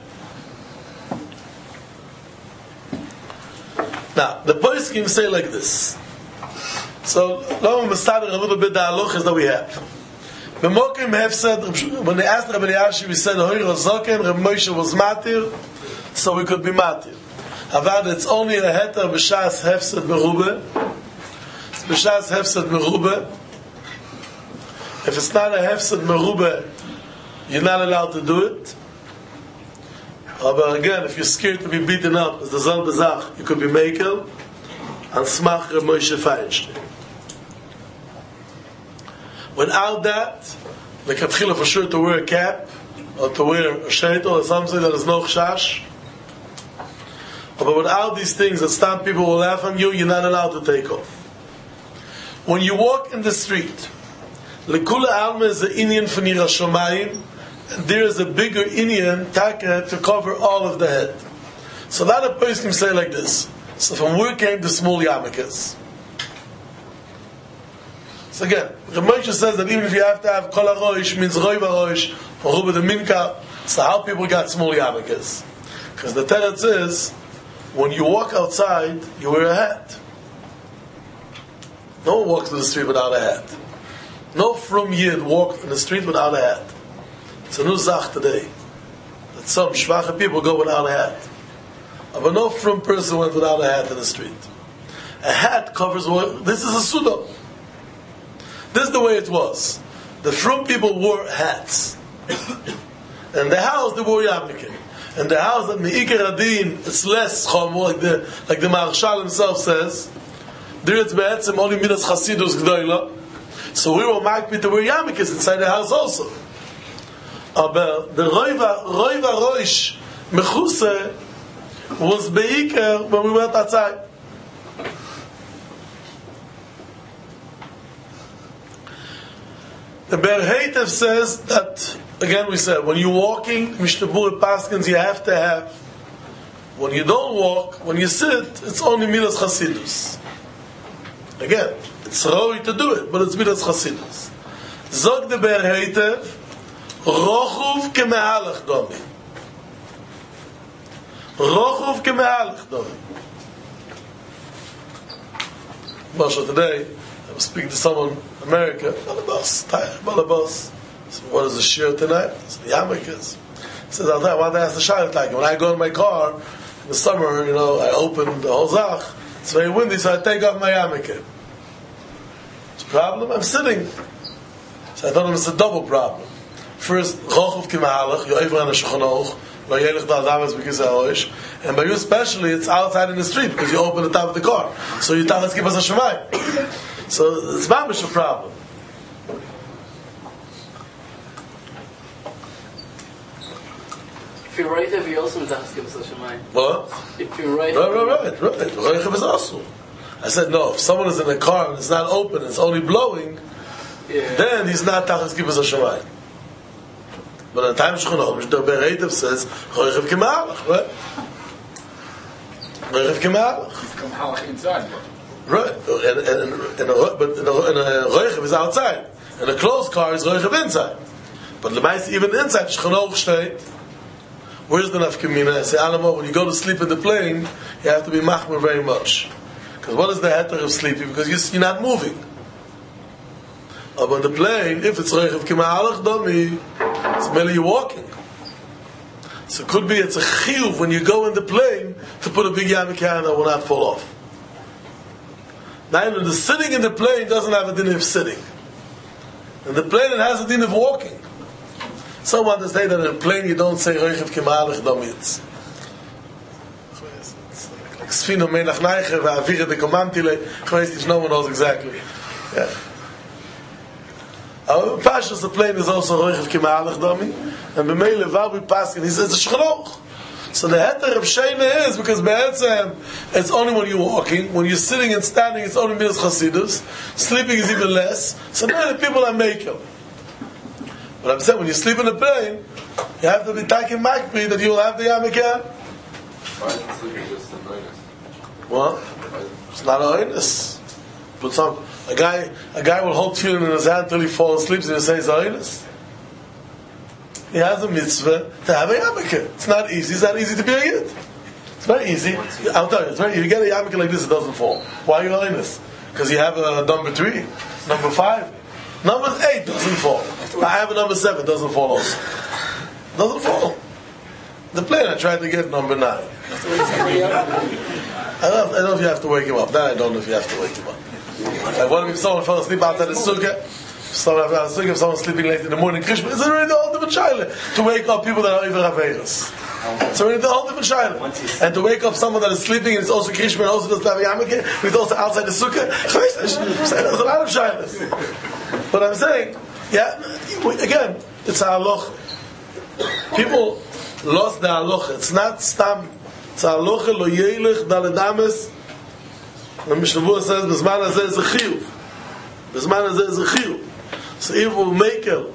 Speaker 1: Now, the poskim say like this. So, let me start a little bit the halachas that we have. The Mokim have said, when they asked Rabbi Elyashiv, he said, Hoy Rozoken, Rabbi Moshe was matir, so we could be matir. However, it's only a heter b'shas hefsed merube. It's b'shas hefsed merube. If it's not a hefsed merube, you're not allowed to do it. But again, if you're scared to be beaten up, as the Zal Bezach, you could be makel, and smach Rabbi Moshe Feinstein. Without that, the katchila for sure to wear a cap, or to wear a sheitel, or something that is no chashash. But without these things that stop people will laugh on you, you're not allowed to take off. When you walk in the street, lekula alma is the Indian for Nira Shomayim, and there is a bigger Indian taka to cover all of the head. So that a person can say like this. So from where came the small yarmulkes? So again, Reb Moshe says that even if you have to have kol harosh, means roiv harosh, or ruba the minka, so how people got small yarmulkes? Because the teretz is, when you walk outside, you wear a hat. No one walks in the street without a hat. No from Yid walked in the street without a hat. It's a new zach today. That some shvacha people go without a hat. But no from person went without a hat in the street. A hat covers what? This is a sudo. This is the way it was. The from people wore hats. And the house they wore yarmulke. And the house that Me'ikar Adin, it's less chomo, like the Maharshal himself says. There it's be'etzem only midas chasidus g'doila. So we were makpid to wear yarmulkes inside the house also. But the roiva roish mechuse was be'ikar when we went outside. The Ber Heitev says that, again we said, when you're walking, Mishnah Berurah Paskins, you have to have. When you don't walk, when you sit, it's only Midas Chasidus. Again, it's roi to do it, but it's Midas Chasidus. Zog the Ber Heitev, Rochuv kemehalach domi. Rochuv kemehalach domi. Masha, today, I was speaking to someone in America, Balabas. So what is the shir tonight? So the yarmulkes. He says, I want to ask the shayla like when I go in my car in the summer, I open the whole zach. It's very windy, so I take off my yarmulke. What's the problem? I'm sitting. So I told him it's a double problem. First, rochuv kimahalach, you over on the shulchan aruch, lo yelech da'adamas because ha'oish, and by you especially, it's outside in the street because you open the top of the car. So you tell us give us a shemayim. So it's mamish a problem.
Speaker 3: If you're right, if you also give us a shemayim.
Speaker 1: What?
Speaker 3: If you're right.
Speaker 1: Right. Roichev is also. I said no. If someone is in a car and it's not open, it's only blowing, then he's not tachas kibbutz hashemayim. But at the time Shulchan Aruch, the Ber Heitev says roichev kemalach, right? Roichev kemalach.
Speaker 4: Kemalach inside.
Speaker 1: Right, but in a roichev is outside. In a closed car is roichev inside. But the mice even inside shchanoch state. Where's the nafkamina? I say, Alamo, when you go to sleep in the plane, you have to be machmer very much. Because what is the heter of sleeping? Because you're not moving. But on the plane, if it's roichev k'ma'alach dami, it's merely you're walking. So it could be it's a chiyuv when you go in the plane to put a big yarmulke that will not fall off. Now, the sitting in the plane doesn't have a din of sitting. In the plane it has a din of walking. Someone to say that in a plane you don't say roichev k'ma'alach damitz. It's like Sfino Menach Neicher ve'avire de komantile. No one knows exactly. Yeah. Pashas the plane is also roichev k'ma'alach dami, and b'meile vavi paskin he says it's a shchanoch. So the heter of sheina is because be'etzem it's only when you're walking. When you're sitting and standing, it's only midas chasidus. Sleeping is even less. So now the people are making. But I'm saying when you sleep in the plane, you have to be taking makpi that you will have the yarmulke.
Speaker 4: Why isn't sleeping just a minus?
Speaker 1: What? It's not a minus. But a guy will hold tefillin in his hand till he falls asleep and he says "Zayinis." He has a mitzvah to have a yarmulke. It's not easy. It's not easy to be a yid. It's very easy. I'll tell you. It's very. If you get a yarmulke like this, it doesn't fall. Why are you Zayinis? Because you have a number 3, number 5, number 8 doesn't fall. I have a number 7 doesn't fall also. Doesn't fall. The plane I tried to get number 9. I don't know if you have to wake him up. Then I don't know if you have to wake him up. Like what if someone fell asleep outside the sukkah? If someone's sleeping late in the morning, Krishma, it's already the ultimate shaila to wake up people that are even Averis. It's already the ultimate shaila. And to wake up someone that is sleeping and it's also Krishma and also doesn't have a yarmulke, and it's also outside the sukkah. There's a lot of shailas. But I'm saying, yeah, again, it's a halacha. People lost the halacha. It's not stam. It's a halacha lo yelech daledames. The Mishnah Berurah says, "B'zman hazeh is a chiyuv." B'zman hazeh is a chiyuv. So if we make it,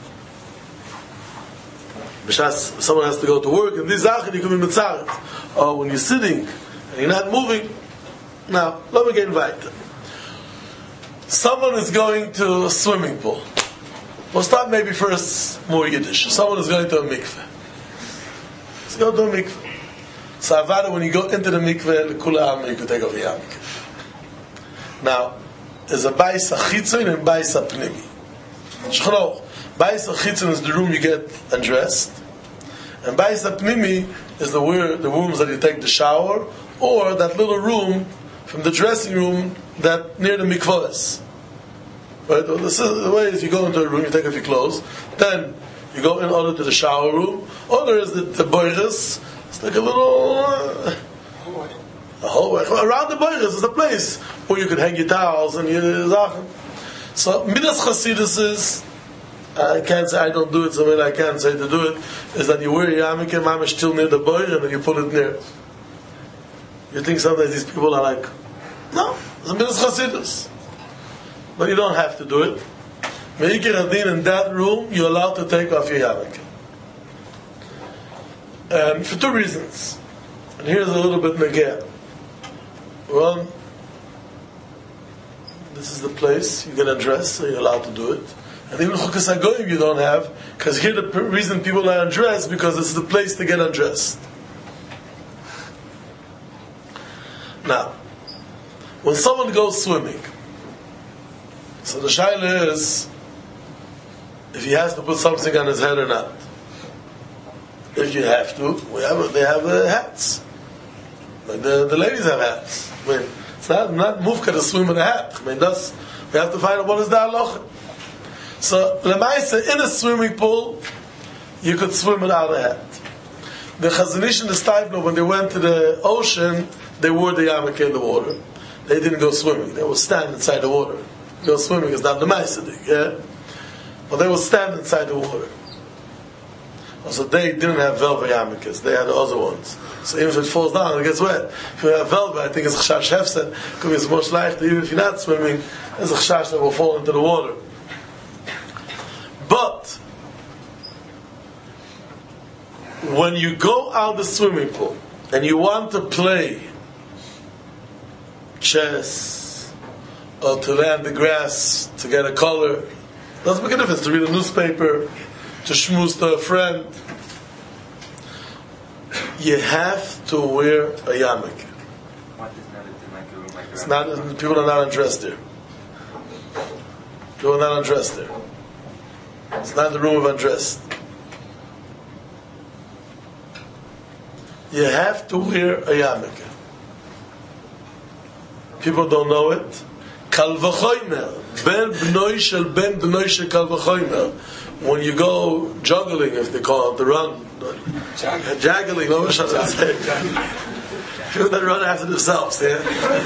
Speaker 1: b'shas someone has to go to work, and this zachin you can be mitzaret. Or when you're sitting and you're not moving. Now, let me get invited. Someone is going to a swimming pool. We'll start maybe first more Yiddish. Someone is going to a mikveh. Let's go to a mikveh. So avada, when you go into the mikveh, l'kula you could take off your yarmulke. Now, there's a bayis achitzon and bayis apnimi. Shchanoch, bayis achitzon is the room you get undressed, and bayis apnimi is the rooms that you take the shower, or that little room from the dressing room that near the mikvah is. Right? Well, this is the way is you go into a room, you take off your clothes, then you go in order to the shower room, or there is the boiris. It's like a little a hallway. Around the boiris is a place where you could hang your towels and your zachen. So midas chasidus is, I can't say I don't do it, so maybe I can't say to do it, is that you wear your yarmulke mamish still near the boir and then you put it near. You think sometimes these people are like, no, it's a midas chasidus. But you don't have to do it. Meikir adin, in that room, you're allowed to take off your yarmulke. For 2 reasons. And here's a little bit negeh. One, this is the place you get undressed, so you're allowed to do it. And even chukas hagoyim you don't have, because here the reason people are undressed because this is the place to get undressed. Now, when someone goes swimming, so the shaila is if he has to put something on his head or not. If you have to, they have hats. Like the ladies have hats. I mean, it's not mufka to swim with a hat. I mean, we have to find out what is the halacha. So, lemaisa, in a swimming pool, you could swim without a hat. The Chazon Ish and the Steipler, when they went to the ocean, they wore the yarmulke in the water. They didn't go swimming. They would stand inside the water. Go swimming is not the lemaisa thing, yeah? But they would stand inside the water. So they didn't have velvet yarmulkes. They had the other ones. So even if it falls down, it gets wet. If you have velvet, I think it's a chashash hefset. Because it's much lighter. Even if you're not swimming, there's a chashash that will fall into the water. But when you go out the swimming pool and you want to play chess, or to land the grass, to get a color. Doesn't make a difference. To read a newspaper, to schmooze to a friend. You have to wear a yarmulke. It's not. People are not undressed there. People are not undressed there. It's not the room of undressed. You have to wear a yarmulke. People don't know it. Kal v'chomer, ben b'noi shel kal v'chomer. When you go juggling, if they call it, the run, juggling, what should I say? People that run after themselves, yeah?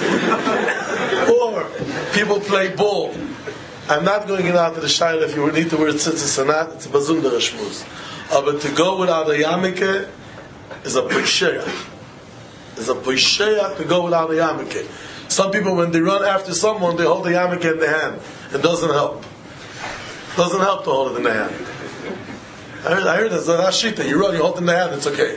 Speaker 1: Or people play ball. I'm not going in out to the shayla if you need to wear tzitzis or not. It's a bazundar shmuz. But to go without a yarmulke is a poisheya. It's a poisheya to go without a yarmulke. Some people, when they run after someone, they hold the yarmulke in their hand. It doesn't help. It doesn't help to hold it in the hand. I heard that's a shita. You run, you hold it in the hand, it's okay.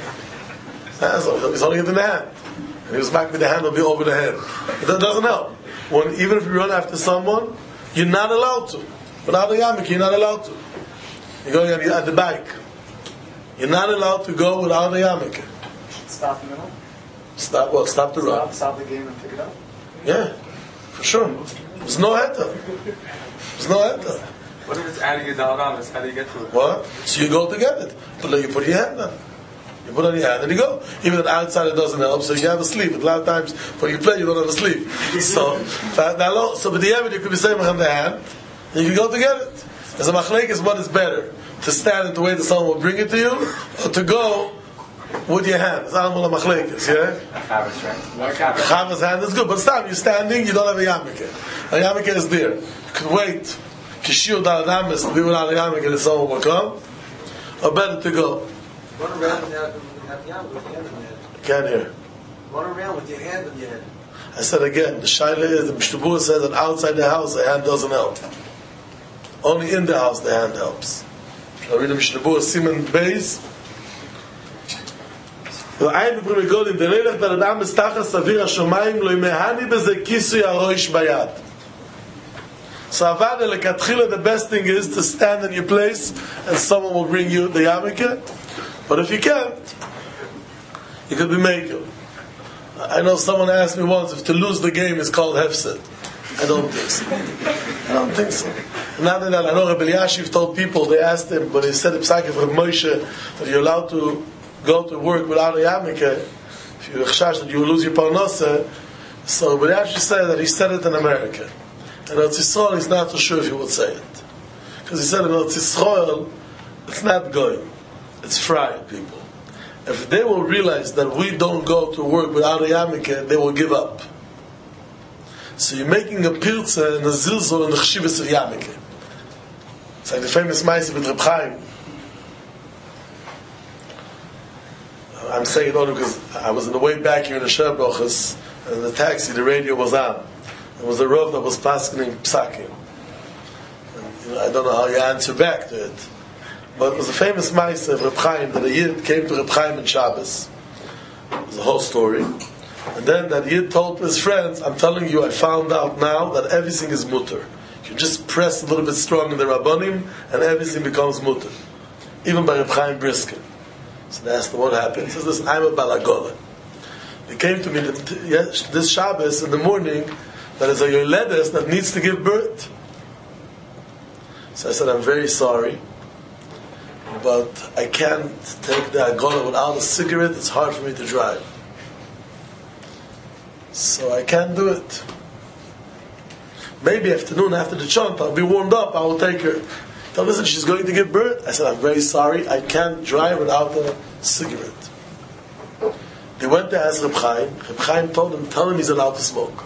Speaker 1: He's holding it in the hand. And he was back with the hand, will be over the head. But that doesn't help. Even if you run after someone, you're not allowed to. Without a yarmulke, you're not allowed to. You're going on the bike. You're not allowed to go without a yarmulke.
Speaker 2: Stop in the middle?
Speaker 1: Stop what? Stop the run.
Speaker 2: Stop the game and pick it up?
Speaker 1: Yeah, for sure. There's no heta. There's no heta.
Speaker 4: What if it's adding a dollar on us? How do you get to it?
Speaker 1: What? So you go to get it. But you put your hand on. You put on your hand and you go. Even outside it doesn't help, so you have a sleeve. A lot of times when you play, you don't have a sleeve. So but the evidence you could be saying on the hand, and you can go to get it. As a machlek is what is better. To stand and to wait that someone will bring it to you, or to go with your hand. It's animal machlekes, yeah? Chava's hand is good, but stop, you're standing, you don't have a yarmulke. A yarmulke is there. You could wait. Kishir dal damis to be without a yarmulke and someone will come. Or better to go.
Speaker 5: Run around with your hand in your head.
Speaker 1: Can't hear.
Speaker 5: Run around with your hand in your head.
Speaker 1: I said again, the shaila is, the Mishnah says that outside the house the hand doesn't help. Only in the house the hand helps. I read the Mishnah Simon Beis. ועין בפרי גולים, דנילך בן מסתחת סביר השומיים, לא ימהני בזה כיסוי הראש ביד. So Avada lekatchila, the best thing is to stand in your place and someone will bring you the yarmulke. But if you can't, you could be maker. I know someone asked me once if to lose the game is called hefset. I don't think so. I don't think so. Not that I know Rabbi Yashiv told people, they asked him, but he said in Psaki for Moshe that you're allowed to go to work without a yarmulke if you chash that you will lose your parnasa. So Rabbi Yashiv said that he said it in America. And Eretz Yisrael, he's not so sure if he would say it. Because he said in Eretz Yisrael, it's not going. It's fried, people. If they will realize that we don't go to work without a yarmulke, they will give up. So you're making a pilza and a zilzol and a chshivas of yarmulke. It's like the famous Maaseh with Reb Chaim. I'm saying it only because I was on the way back here in the Sherbrachas, and in the taxi the radio was on. It was the Rav that was paskening psakim. I don't know how you answer back to it. But it was a famous Maaseh of Reb Chaim that a Yid came to Reb Chaim in Shabbos. It was a whole story. And then that Yid told his friends, I'm telling you, I found out now that everything is mutter. You just press a little bit strong in the Rabbanim and everything becomes mutter. Even by Reb Chaim Briskin. So they asked him what happened. He says, listen, I'm a balagola. They came to me this Shabbos in the morning that is a yoledes that needs to give birth. So I said, I'm very sorry, but I can't take the agola without a cigarette. It's hard for me to drive. So I can't do it. Maybe afternoon after the chant, I'll be warmed up, I will take her. Tell listen, she's going to give birth. I said, I'm very sorry, I can't drive without a cigarette. They went to ask Reb Chaim. Reb Chaim told him, tell him he's allowed to smoke.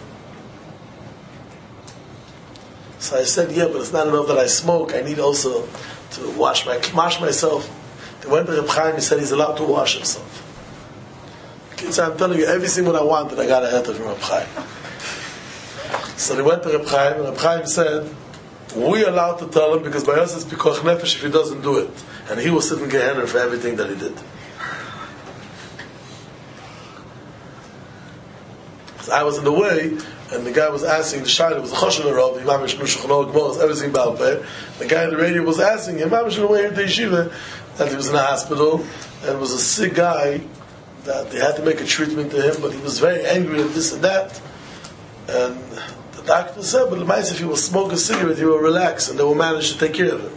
Speaker 1: So I said, yeah, but it's not enough that I smoke. I need also to wash myself. They went to Reb Chaim, he said he's allowed to wash himself. Kids, I'm telling you, everything what I wanted, I got a heter from Reb Chaim. So they went to Reb Chaim, and Reb Chaim said, we're allowed to tell him, because by us it's pikuach nefesh if he doesn't do it. And he will sit in Gehenna for everything that he did. Because I was in the way, and the guy was asking the Shayla, it was a Choshen Rav, Imam Shnu Shulchan Aruch, everything Baal Peh. The guy in the radio was asking him, Imam Shnu Way at the yeshiva, that he was in a hospital, and it was a sick guy, that they had to make a treatment to him, but he was very angry at this and that. And the doctor said, but if he will smoke a cigarette, he will relax, and they will manage to take care of him.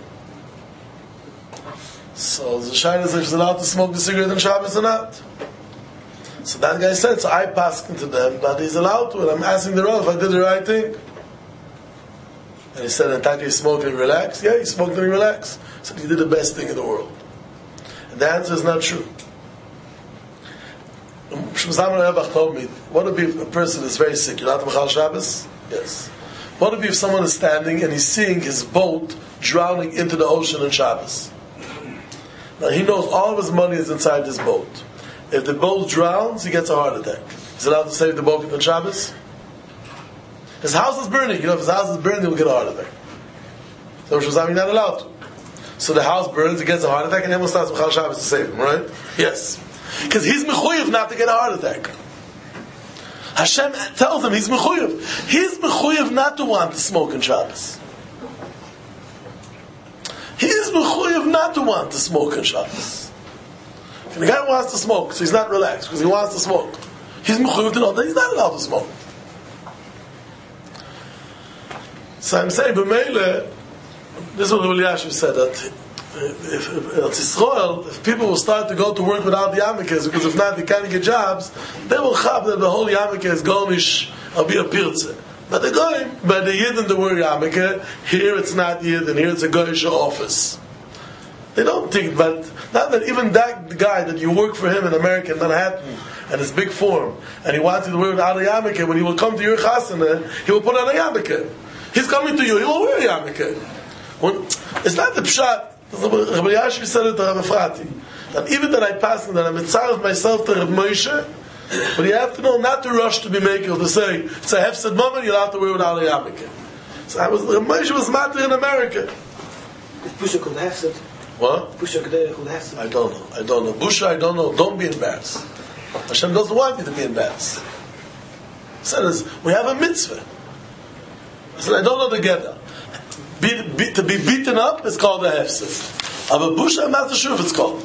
Speaker 1: So the Shayla said, if he's allowed to smoke the cigarette on Shabbos or not. So that guy said, so I passed into them that he's allowed to, and I'm asking the Rav if I did the right thing. And he said, and Taka, he smoked and he relaxed? Yeah, he smoked and he relaxed. He said, he did the best thing in the world. And the answer is not true. Shmuel Rebach told me, what if a person is very sick? You're not Mechal Shabbos? Yes. What if someone is standing and he's seeing his boat drowning into the ocean on Shabbos? Now he knows all of his money is inside this boat. If the boat drowns, he gets a heart attack. He's allowed to save the boat on Shabbos? His house is burning. If his house is burning, he will get a heart attack. So he's not allowed to. So the house burns, he gets a heart attack, and everyone starts Mechal Shabbos to save him, right? Yes. Because he's mechuyev not to get a heart attack. Hashem tells him he's mechuyev. He's mechuyev not to want to smoke on Shabbos. He is mechuyev not to want to smoke on Shabbos. And the guy wants to smoke, so he's not relaxed because he wants to smoke. He's mechuyev to know that he's not allowed to smoke. So I'm saying, b'meile, this is what Rabbi Elyashiv said, that if people will start to go to work without the yarmulkes, because if not, they can't get jobs, they will chab that the whole yarmulke is golnish, will be a pirze. But they're going, by the yid and the word yarmulke, here it's not yid, and here it's a goyish office. They don't think, but not that even that guy that you work for him in America, in Manhattan, and his big firm, and he wants you to wear without a yarmulke, when he will come to your chasana, he will put on a yarmulke. He's coming to you, he will wear a yarmulke. It's not the pshat. Rabbi Elyashiv said it to Rabbi Frati, that even that I pass and that I'm mitzaref myself to Rabbi Moshe, but you have to know not to rush to be makel, to say, it's a hefsed moment, you'll have to wear without a yarmulke. So Rabbi Moshe was matter in America.
Speaker 5: Is Busha called hefsed?
Speaker 1: What?
Speaker 5: Busha Gedei called hefsed?
Speaker 1: I don't know. Busha, I don't know. Don't be embarrassed. Hashem doesn't want you to be embarrassed. He says, we have a mitzvah. I said, I don't know together. To be beaten up is called a hefsed. Of a busha, I'm not so sure if it's called.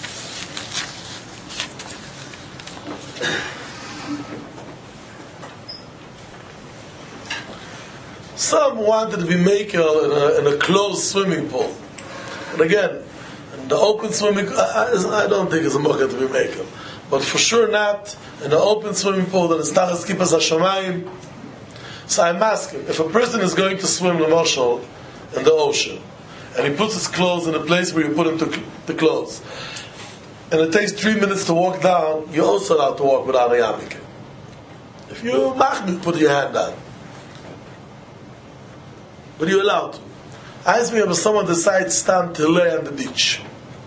Speaker 1: Some wanted to be makel in a closed swimming pool. And again, in the open swimming pool, I don't think it's a mocha to be makel. But for sure not in the open swimming pool that is tachas kippas hashamayim. So I'm asking, if a person is going to swim l'moshel in the ocean, and he puts his clothes in a place where you put him the clothes, and it takes 3 minutes to walk down, you're also allowed to walk without a yarmulke. If you machmir, put your hand down. But you're allowed to. Ask me if someone decides stand to lay on the beach,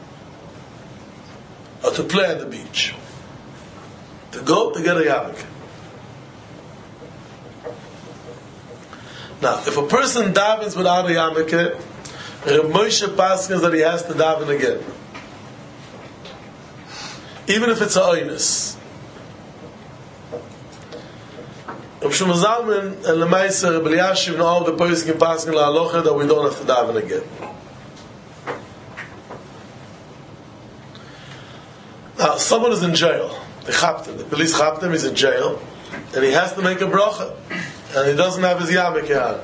Speaker 1: or to play on the beach, to go to get a yarmulke. Now, if a person davens without a yarmulke, Reb Moshe paskins that he has to daven again, even if it's a oinus. Reb Shlomo Zalman and Lemaisa, Reb Elyashiv, and all the poskim paskin la'alocha that we don't have to daven again. Now, someone is in jail. They chapped him. The police chapped him. He's in jail, and he has to make a bracha. And he doesn't have his yarmulke on.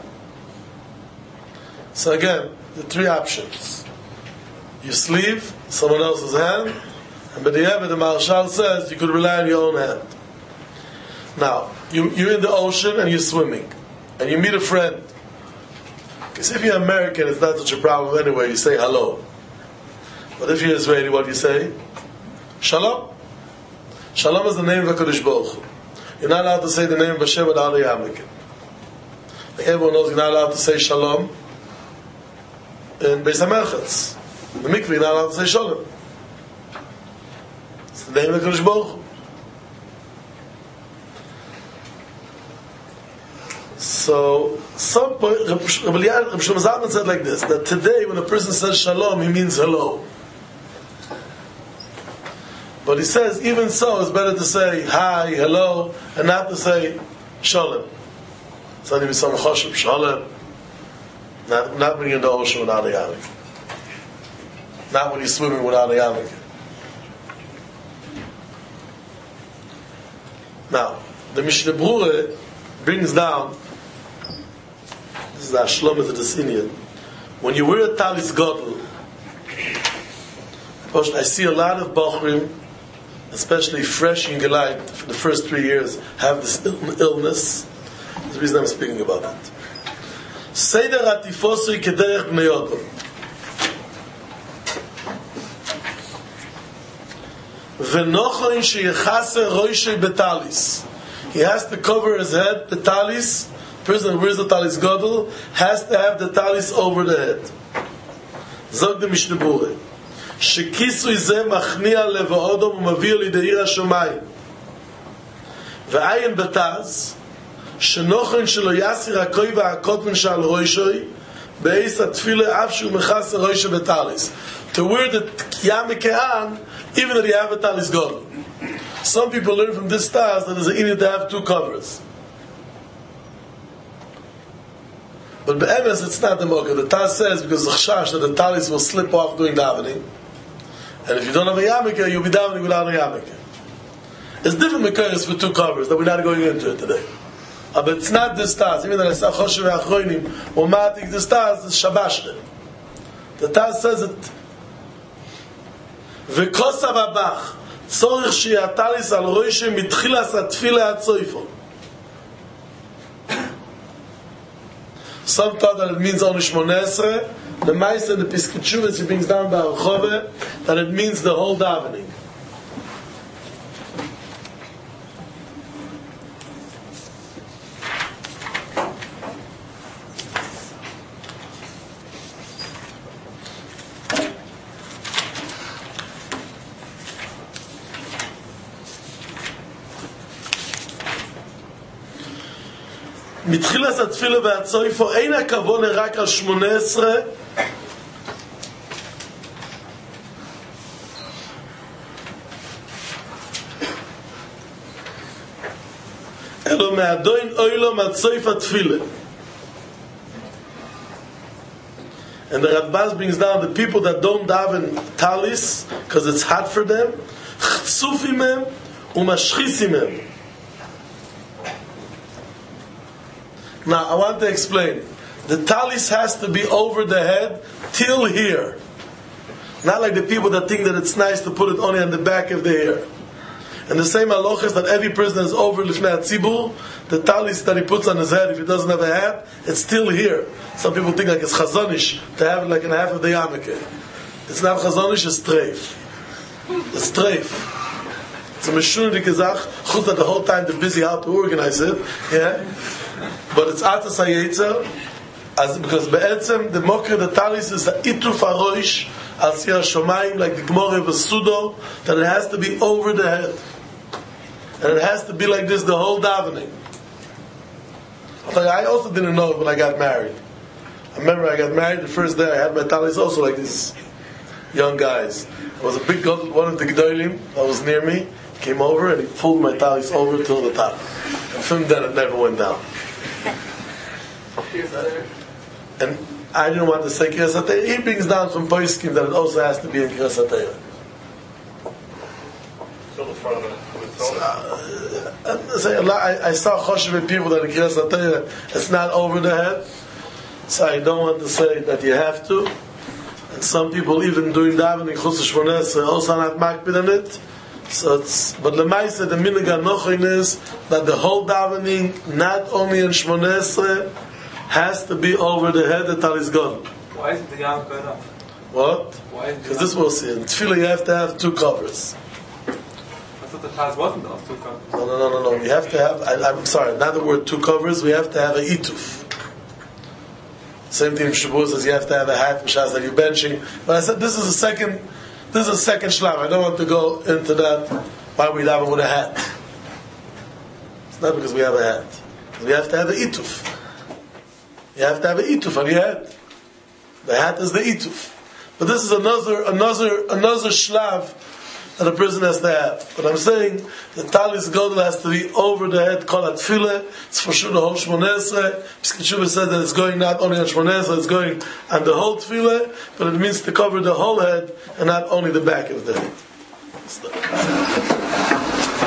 Speaker 1: So again, the three options. You sleeve someone else's hand, and by the end, the Marshal says you could rely on your own hand. Now, you're in the ocean and you're swimming, and you meet a friend. Because if you're American, it's not such a problem anyway, you say hello. But if you're Israeli, what do you say? Shalom. Shalom is the name of HaKadosh Baruch Hu. You're not allowed to say the name of Hashem without a yarmulke. Everyone knows you're not allowed to say shalom in Beis HaMerchatz. In the mikveh, you're not allowed to say shalom. It's the name of HaKadosh Baruch Hu. So, Reb Shlomo Zalman said like this, that today when a person says shalom, he means hello. But he says, even so, it's better to say hi, hello, and not to say shalom. So there be some choshev shalom. Not when you're in the ocean without a yarmulke. Not when you're swimming without a yarmulke. Now, the Mishnah Berurah brings down, this is the Ashlamah to the Sinyan, when you wear a talis gadol, I see a lot of Bachrim, especially fresh in Gelait, for the first 3 years, have this illness. That's the reason I'm speaking about it. Seder hatifosui kederech bnei Odom. V'nochon sheyechase roishei betalis. He has to cover his head, the talis. The person who wears the talis gadol has to have the talis over the head. Zog the Mishnah Berurah. שכיסוי זה מכניע לב האודום ומביא לידי עיר השמיים ועין בתז שנוכן שלו יסיר הקוי והקוטמן שעל ראשוי בעיס התפילה אף שהוא מכס ראשי בטליס to wear the yarmulke on even if you have a talis gadol. Some people learn from this taz that there's a need to have 2 covers, but be'emes it's not the mocha. The taz says because the chashash that the talis will slip off during davening. And if you don't have a yarmulke, you'll be davening without a yarmulke. It's different because for 2 covers that we're not going into it today. But it's not this taz. Even though I say Choshev Achronim or Matik, this taz is Shabashne. The taz says it. V'kosav abach tzorich shi'atalis al roishem mitchilas atfila atzoifo. Some thought that it means only Shmoneh Esrei. The Maisa, the Piskei Teshuvos, he brings down by Archove that it means the whole davening. מתחילת התפילה והצויפו אין הכוונה רק על 18 אלו מהדוין אוילום עד סויף התפילה. And the Radbaz brings down the people that don't daven talis because it's hot for them chtzufim hem umashchisim hem. Now I want to explain. The talis has to be over the head till here. Not like the people that think that it's nice to put it only on the back of the hair. And the same halacha is that every person is over lifnei hatzibur. The talis that he puts on his head, if he doesn't have a hat, it's still here. Some people think like it's chazonish to have it like in half of the yarmulke. It's not chazonish, it's treif. It's treif. It's a meshunike gezach. Chut that the whole time they're busy how to organize it. Yeah. But it's atas hayetzer, as because be'etzem the mokre the talis is a ituf haroish al siyar shomayim, like the Gemara of a sudo, that it has to be over the head, and it has to be like this the whole davening. I also didn't know it when I got married. I remember I got married the first day I had my talis also like these young guys. There was a big one of the gedolim that was near me. He came over and he pulled my talis over till the top, and from then it never went down. And I didn't want to say Kriyas HaTorah. He brings down from Poskim that it also has to be in Kriyas HaTorah. I saw Choshev people that in Kriyas HaTorah it's not over the head, so I don't want to say that you have to. And some people even doing davening Chus Shmoneh Esrei also not makpid on it. So it's, but Lemaisa the minhag hanochin is that the whole davening, not only in Shmoneh Esrei, has to be over the head that talis gadol.
Speaker 4: Why isn't the yarmulke enough?
Speaker 1: What? Because this we'll see. In tefillah you have to have 2 covers.
Speaker 4: I thought the Taz wasn't of 2 covers.
Speaker 1: No. We have to have. I'm sorry. Not the word 2 covers. We have to have a ituf. Same thing. Shabbos says you have to have a hat. Mishas that you're benching. But I said this is a second shlav. I don't want to go into that. Why we daven with a hat? It's not because we have a hat. We have to have a ituf. You have to have an ituf on your head. The hat is the ituf. But this is another shlav that a person has to have. But I'm saying the talis godel has to be over the head, kol atfile. It's for sure the whole Shmoneh. Pesach Shuvah says that it's going not only on Shmoneh, it's going on the whole tefillah, but it means to cover the whole head and not only the back of the head.